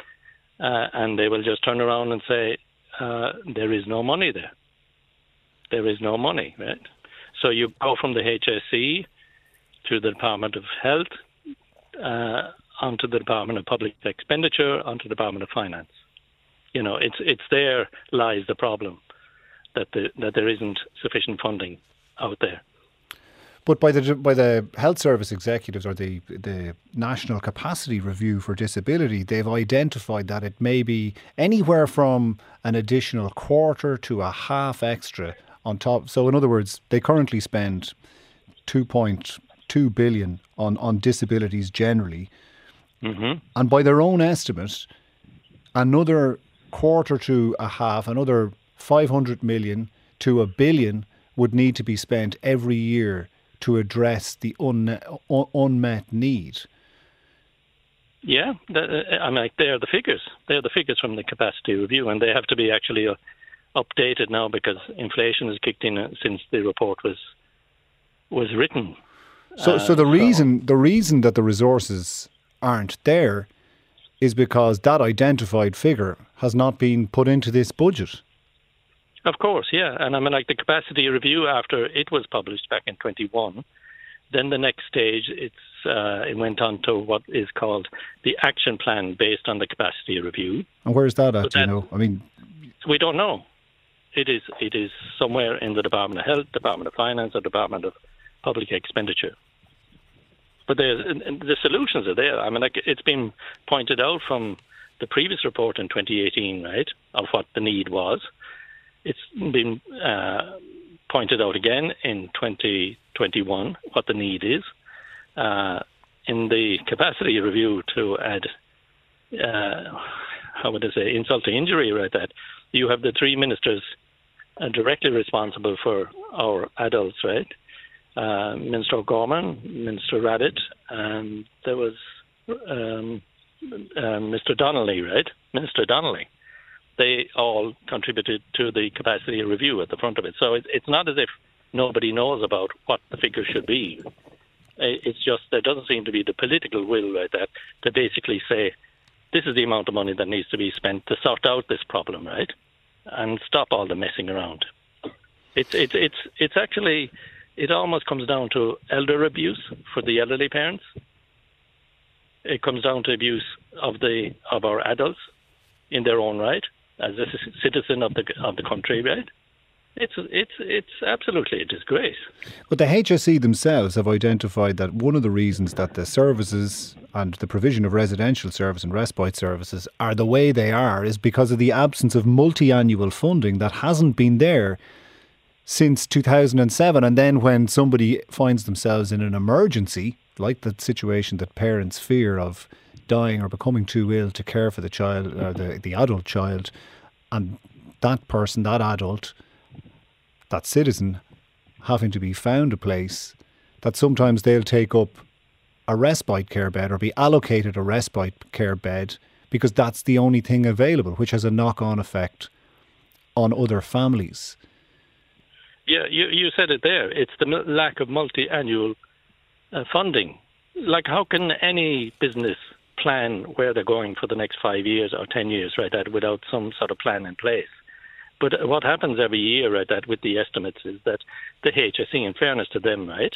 and they will just turn around and say, there is no money there. There is no money, right? So you go from the HSE to the Department of Health, onto the Department of Public Expenditure, onto the Department of Finance. You know, it's there lies the problem, that there isn't sufficient funding out there. But by the Health Service executives or the National Capacity Review for Disability, they've identified that it may be anywhere from an additional quarter to a half extra on top. So in other words, they currently spend 2.2 billion on disabilities generally. Mm-hmm. And by their own estimate, another quarter to a half, another 500 million to $1 billion would need to be spent every year to address the unmet need. Yeah, they're the figures. They're the figures from the capacity review, and they have to be actually updated now because inflation has kicked in since the report was written. So the reason that the resources aren't there is because that identified figure has not been put into this budget. Of course, yeah. And the capacity review, after it was published back in 21, then the next stage, it went on to what is called the action plan based on the capacity review. And where is that at, do you know? We don't know. It is somewhere in the Department of Health, Department of Finance, or Department of Public Expenditure. But the solutions are there. It's been pointed out from the previous report in 2018, right, of what the need was. It's been pointed out again in 2021 what the need is. In the capacity review, to add, insult to injury, right, that you have the three ministers directly responsible for our adults, right? Minister O'Gorman, Minister Radit, and there was Mr. Donnelly, right? Minister Donnelly. They all contributed to the capacity review at the front of it. So it's not as if nobody knows about what the figure should be. It's just there doesn't seem to be the political will, right, that to basically say this is the amount of money that needs to be spent to sort out this problem, right, and stop all the messing around. It's actually, it almost comes down to elder abuse for the elderly parents. It comes down to abuse of our adults in their own right as a citizen of the country, right? It's absolutely a disgrace. But the HSE themselves have identified that one of the reasons that the services and the provision of residential service and respite services are the way they are is because of the absence of multi-annual funding that hasn't been there since 2007. And then when somebody finds themselves in an emergency, like the situation that parents fear of dying or becoming too ill to care for the child or the adult child, and that person, that adult, that citizen having to be found a place, that sometimes they'll take up a respite care bed or be allocated a respite care bed because that's the only thing available, which has a knock-on effect on other families. Yeah, you said it there. It's the lack of multi-annual funding. Like, how can any business plan where they're going for the next 5 years or 10 years, right, that without some sort of plan in place? But what happens every year, right, that with the estimates is that the HSE, in fairness to them, right,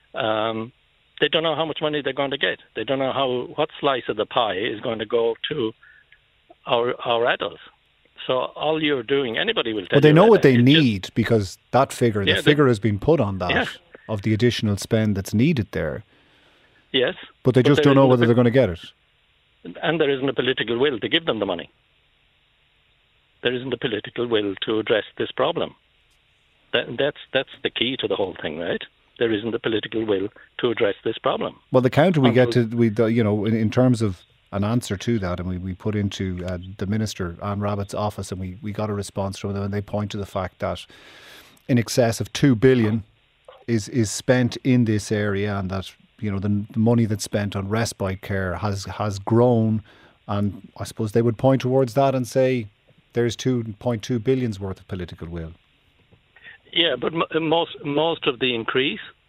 they don't know how much money they're going to get. They don't know what slice of the pie is going to go to our adults. So all you're doing, anybody will tell you. But they know what they need because that figure, the figure has been put on that of the additional spend that's needed there. Yes. But they just don't know whether they're going to get it. And there isn't a political will to give them the money. There isn't a political will to address this problem. That's the key to the whole thing, right? There isn't a political will to address this problem. Well, the counter we get to, in terms of an answer to that, and we put into the Minister, Anne Rabbitt's office, and we got a response from them, and they point to the fact that in excess of 2 billion is spent in this area, and that the money that's spent on respite care has grown, and I suppose they would point towards that and say there's 2.2 billion's worth of political will. Yeah, but most of the increase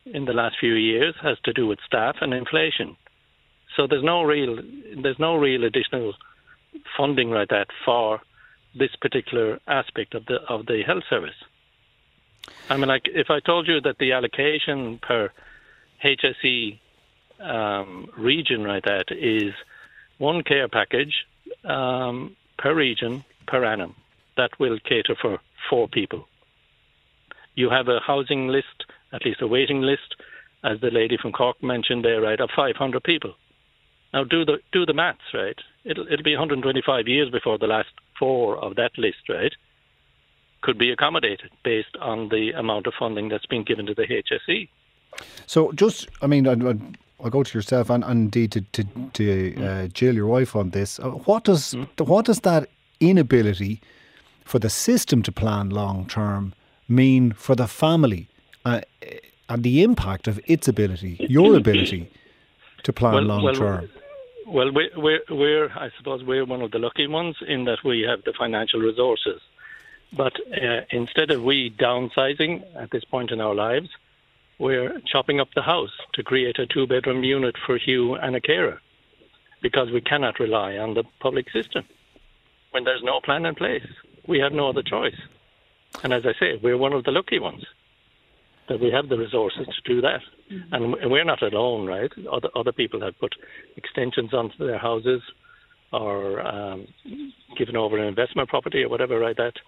in the last few years has to do with staff and inflation. So there's no real additional funding like that for this particular aspect of the health service. I mean, like if I told you that the allocation per HSE region like that is one care package per region per annum, that will cater for 4 people. You have a housing list, at least a waiting list, as the lady from Cork mentioned there, right, of 500 people. Now do the maths, right? It'll be 125 years before the last 4 of that list, right, could be accommodated based on the amount of funding that's been given to the HSE. So just, I mean, I'll go to yourself and indeed to Jill, your wife, on this. What does that inability for the system to plan long term mean for the family, and the impact of its ability, your ability, to plan long term? Well, I suppose we're one of the lucky ones in that we have the financial resources. But instead of we downsizing at this point in our lives, we're chopping up the house to create a 2-bedroom unit for Hugh and a carer, because we cannot rely on the public system when there's no plan in place. We have no other choice. And as I say, we're one of the lucky ones that we have the resources to do that. And we're not alone, right? Other people have put extensions onto their houses or given over an investment property or whatever like that.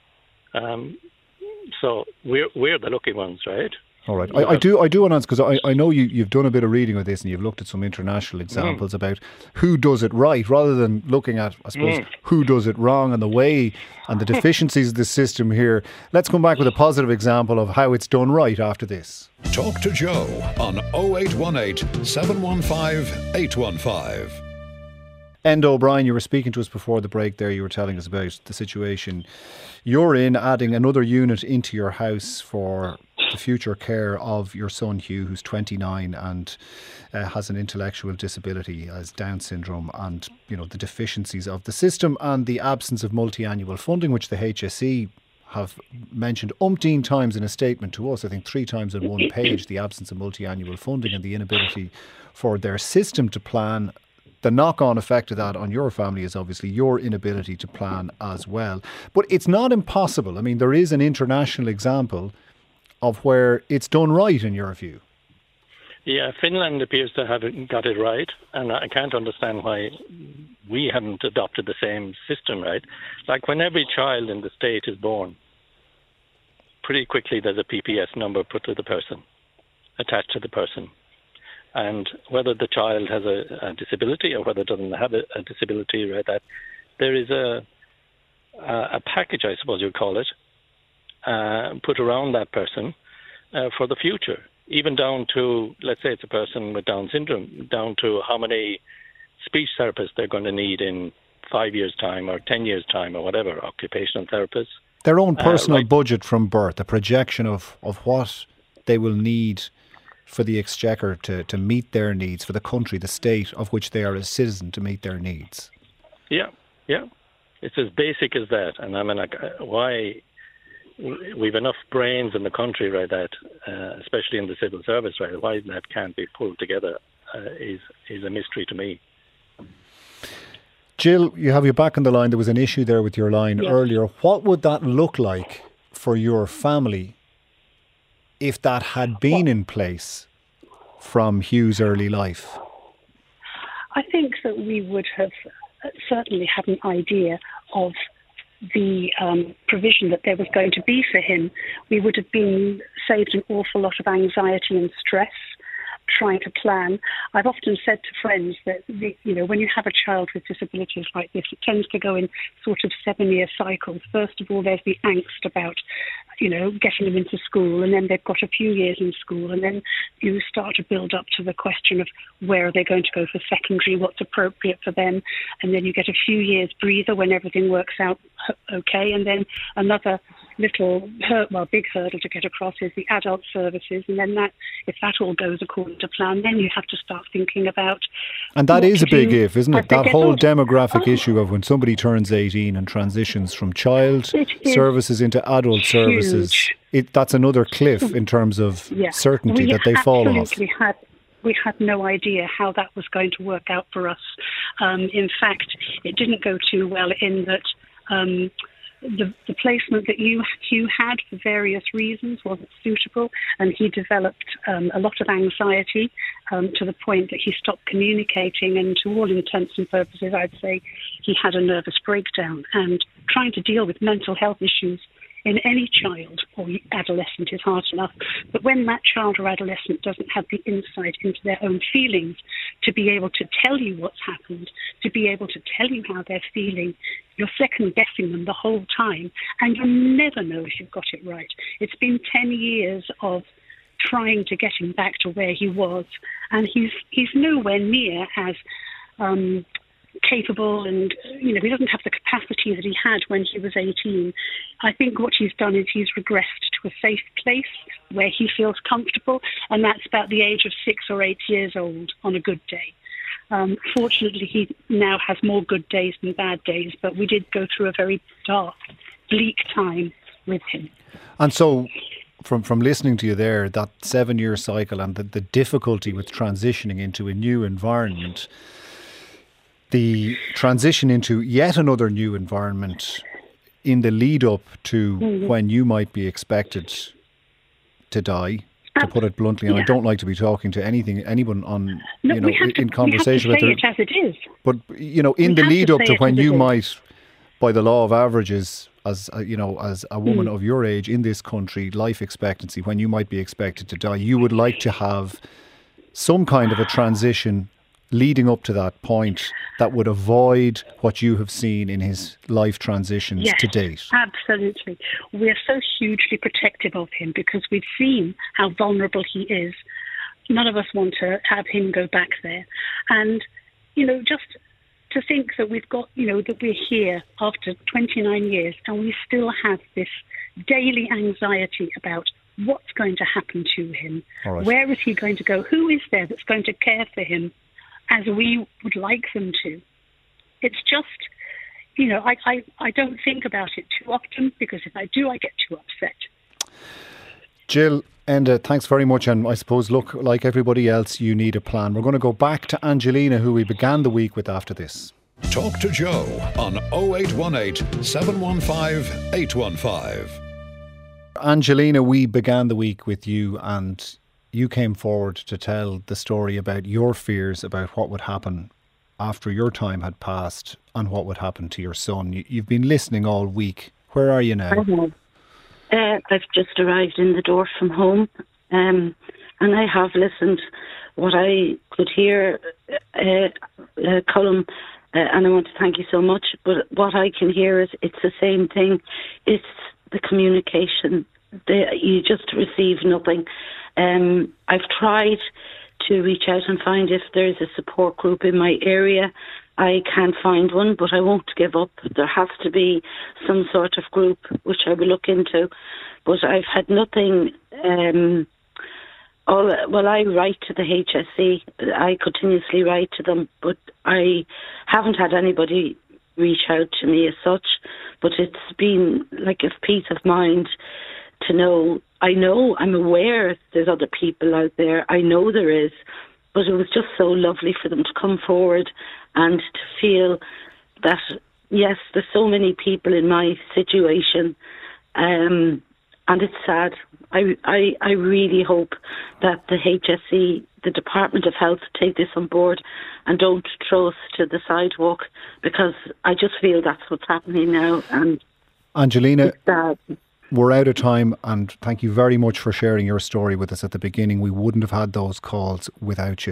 So we're the lucky ones, right? All right. I do want to answer, because I know you've done a bit of reading of this and you've looked at some international examples about who does it right, rather than looking at, I suppose, who does it wrong and the way and the deficiencies of the system here. Let's come back with a positive example of how it's done right after this. Talk to Joe on 0818 715 815. Enda O'Brien, you were speaking to us before the break there. You were telling us about the situation you're in, adding another unit into your house for the future care of your son Hugh, who's 29 and has an intellectual disability, has Down syndrome, and the deficiencies of the system and the absence of multi-annual funding, which the HSE have mentioned umpteen times in a statement to us, I think 3 times on one page, the absence of multi-annual funding and the inability for their system to plan. The knock-on effect of that on your family is obviously your inability to plan as well. But it's not impossible. I mean, there is an international example of where it's done right, in your view. Yeah, Finland appears to have got it right, and I can't understand why we haven't adopted the same system, right? Like when every child in the state is born, pretty quickly there's a PPS number put to the person, attached to the person. And whether the child has a disability or whether it doesn't have a disability, right, that there is a package, I suppose you'd call it, put around that person for the future, even down to, let's say it's a person with Down syndrome, down to how many speech therapists they're going to need in 5 years' time or 10 years' time or whatever, occupational therapists. Their own personal budget from birth, a projection of what they will need for the exchequer to meet their needs, for the country, the state of which they are a citizen, to meet their needs. Yeah. It's as basic as that. And I mean, like, why we've enough brains in the country, right, that, especially in the civil service, right, why that can't be pulled together is a mystery to me. Jill, you have you back on the line. There was an issue there with your line earlier. What would that look like for your family if that had been in place from Hugh's early life? I think that we would have certainly had an idea of the provision that there was going to be for him. We would have been saved an awful lot of anxiety and stress trying to plan. I've often said to friends that, when you have a child with disabilities like this, it tends to go in sort of 7-year cycles. First of all, there's the angst about, getting them into school, and then they've got a few years in school, and then you start to build up to the question of where are they going to go for secondary, what's appropriate for them, and then you get a few years breather when everything works out okay, and then another, big hurdle to get across is the adult services, and then if that all goes according to plan, then you have to start thinking about. And that is a big if, isn't it? That whole demographic issue of when somebody turns 18 and transitions from child services into adult services, that's another cliff in terms of certainty that they fall off. We had no idea how that was going to work out for us. In fact, it didn't go too well in that the placement that Hugh had for various reasons wasn't suitable, and he developed a lot of anxiety to the point that he stopped communicating, and to all intents and purposes, I'd say he had a nervous breakdown. And trying to deal with mental health issues in any child or adolescent is hard enough, but when that child or adolescent doesn't have the insight into their own feelings to be able to tell you what's happened, to be able to tell you how they're feeling, you're second guessing them the whole time, and you'll never know if you've got it right. It's been 10 years of trying to get him back to where he was, and he's nowhere near as capable, and he doesn't have the capacity that he had when he was 18. I think what he's done is he's regressed to a safe place where he feels comfortable, and that's about the age of 6 or 8 years old on a good day. Fortunately, he now has more good days than bad days, but we did go through a very dark, bleak time with him. And so, from listening to you there, that 7-year cycle and the difficulty with transitioning into a new environment, the transition into yet another new environment in the lead up to when you might be expected to die, to put it bluntly, and I don't like to be talking to anyone on, in conversation with it as it is. But, in the lead up to when you might, by the law of averages, as a woman of your age in this country, life expectancy, when you might be expected to die, you would like to have some kind of a transition leading up to that point that would avoid what you have seen in his life transitions to date. Absolutely. We're so hugely protective of him because we've seen how vulnerable he is. None of us want to have him go back there. And, just to think that we've got, that we're here after 29 years and we still have this daily anxiety about what's going to happen to him. Right. Where is he going to go? Who is there that's going to care for him as we would like them to? It's just, I don't think about it too often, because if I do, I get too upset. Jill, Enda, thanks very much. And I suppose, look, like everybody else, you need a plan. We're going to go back to Angelina, who we began the week with after this. Talk to Joe on 0818 715 815. Angelina, we began the week with you, and you came forward to tell the story about your fears about what would happen after your time had passed and what would happen to your son. You've been listening all week. Where are you now? I've just arrived in the door from home, and I have listened. What I could hear, Colm, and I want to thank you so much, but what I can hear is it's the same thing. It's the communication. You just receive nothing. I've tried to reach out and find if there's a support group in my area. I can't find one, but I won't give up. There has to be some sort of group, which I will look into. But I've had nothing. I write to the HSE. I continuously write to them, but I haven't had anybody reach out to me as such. But it's been like a peace of mind to know. I'm aware there's other people out there. I know there is. But it was just so lovely for them to come forward and to feel that, yes, there's so many people in my situation, and it's sad. I really hope that the HSE, the Department of Health, take this on board and don't throw us to the sidewalk, because I just feel that's what's happening now. And Angelina, it's sad. We're out of time, and thank you very much for sharing your story with us at the beginning. We wouldn't have had those calls without you.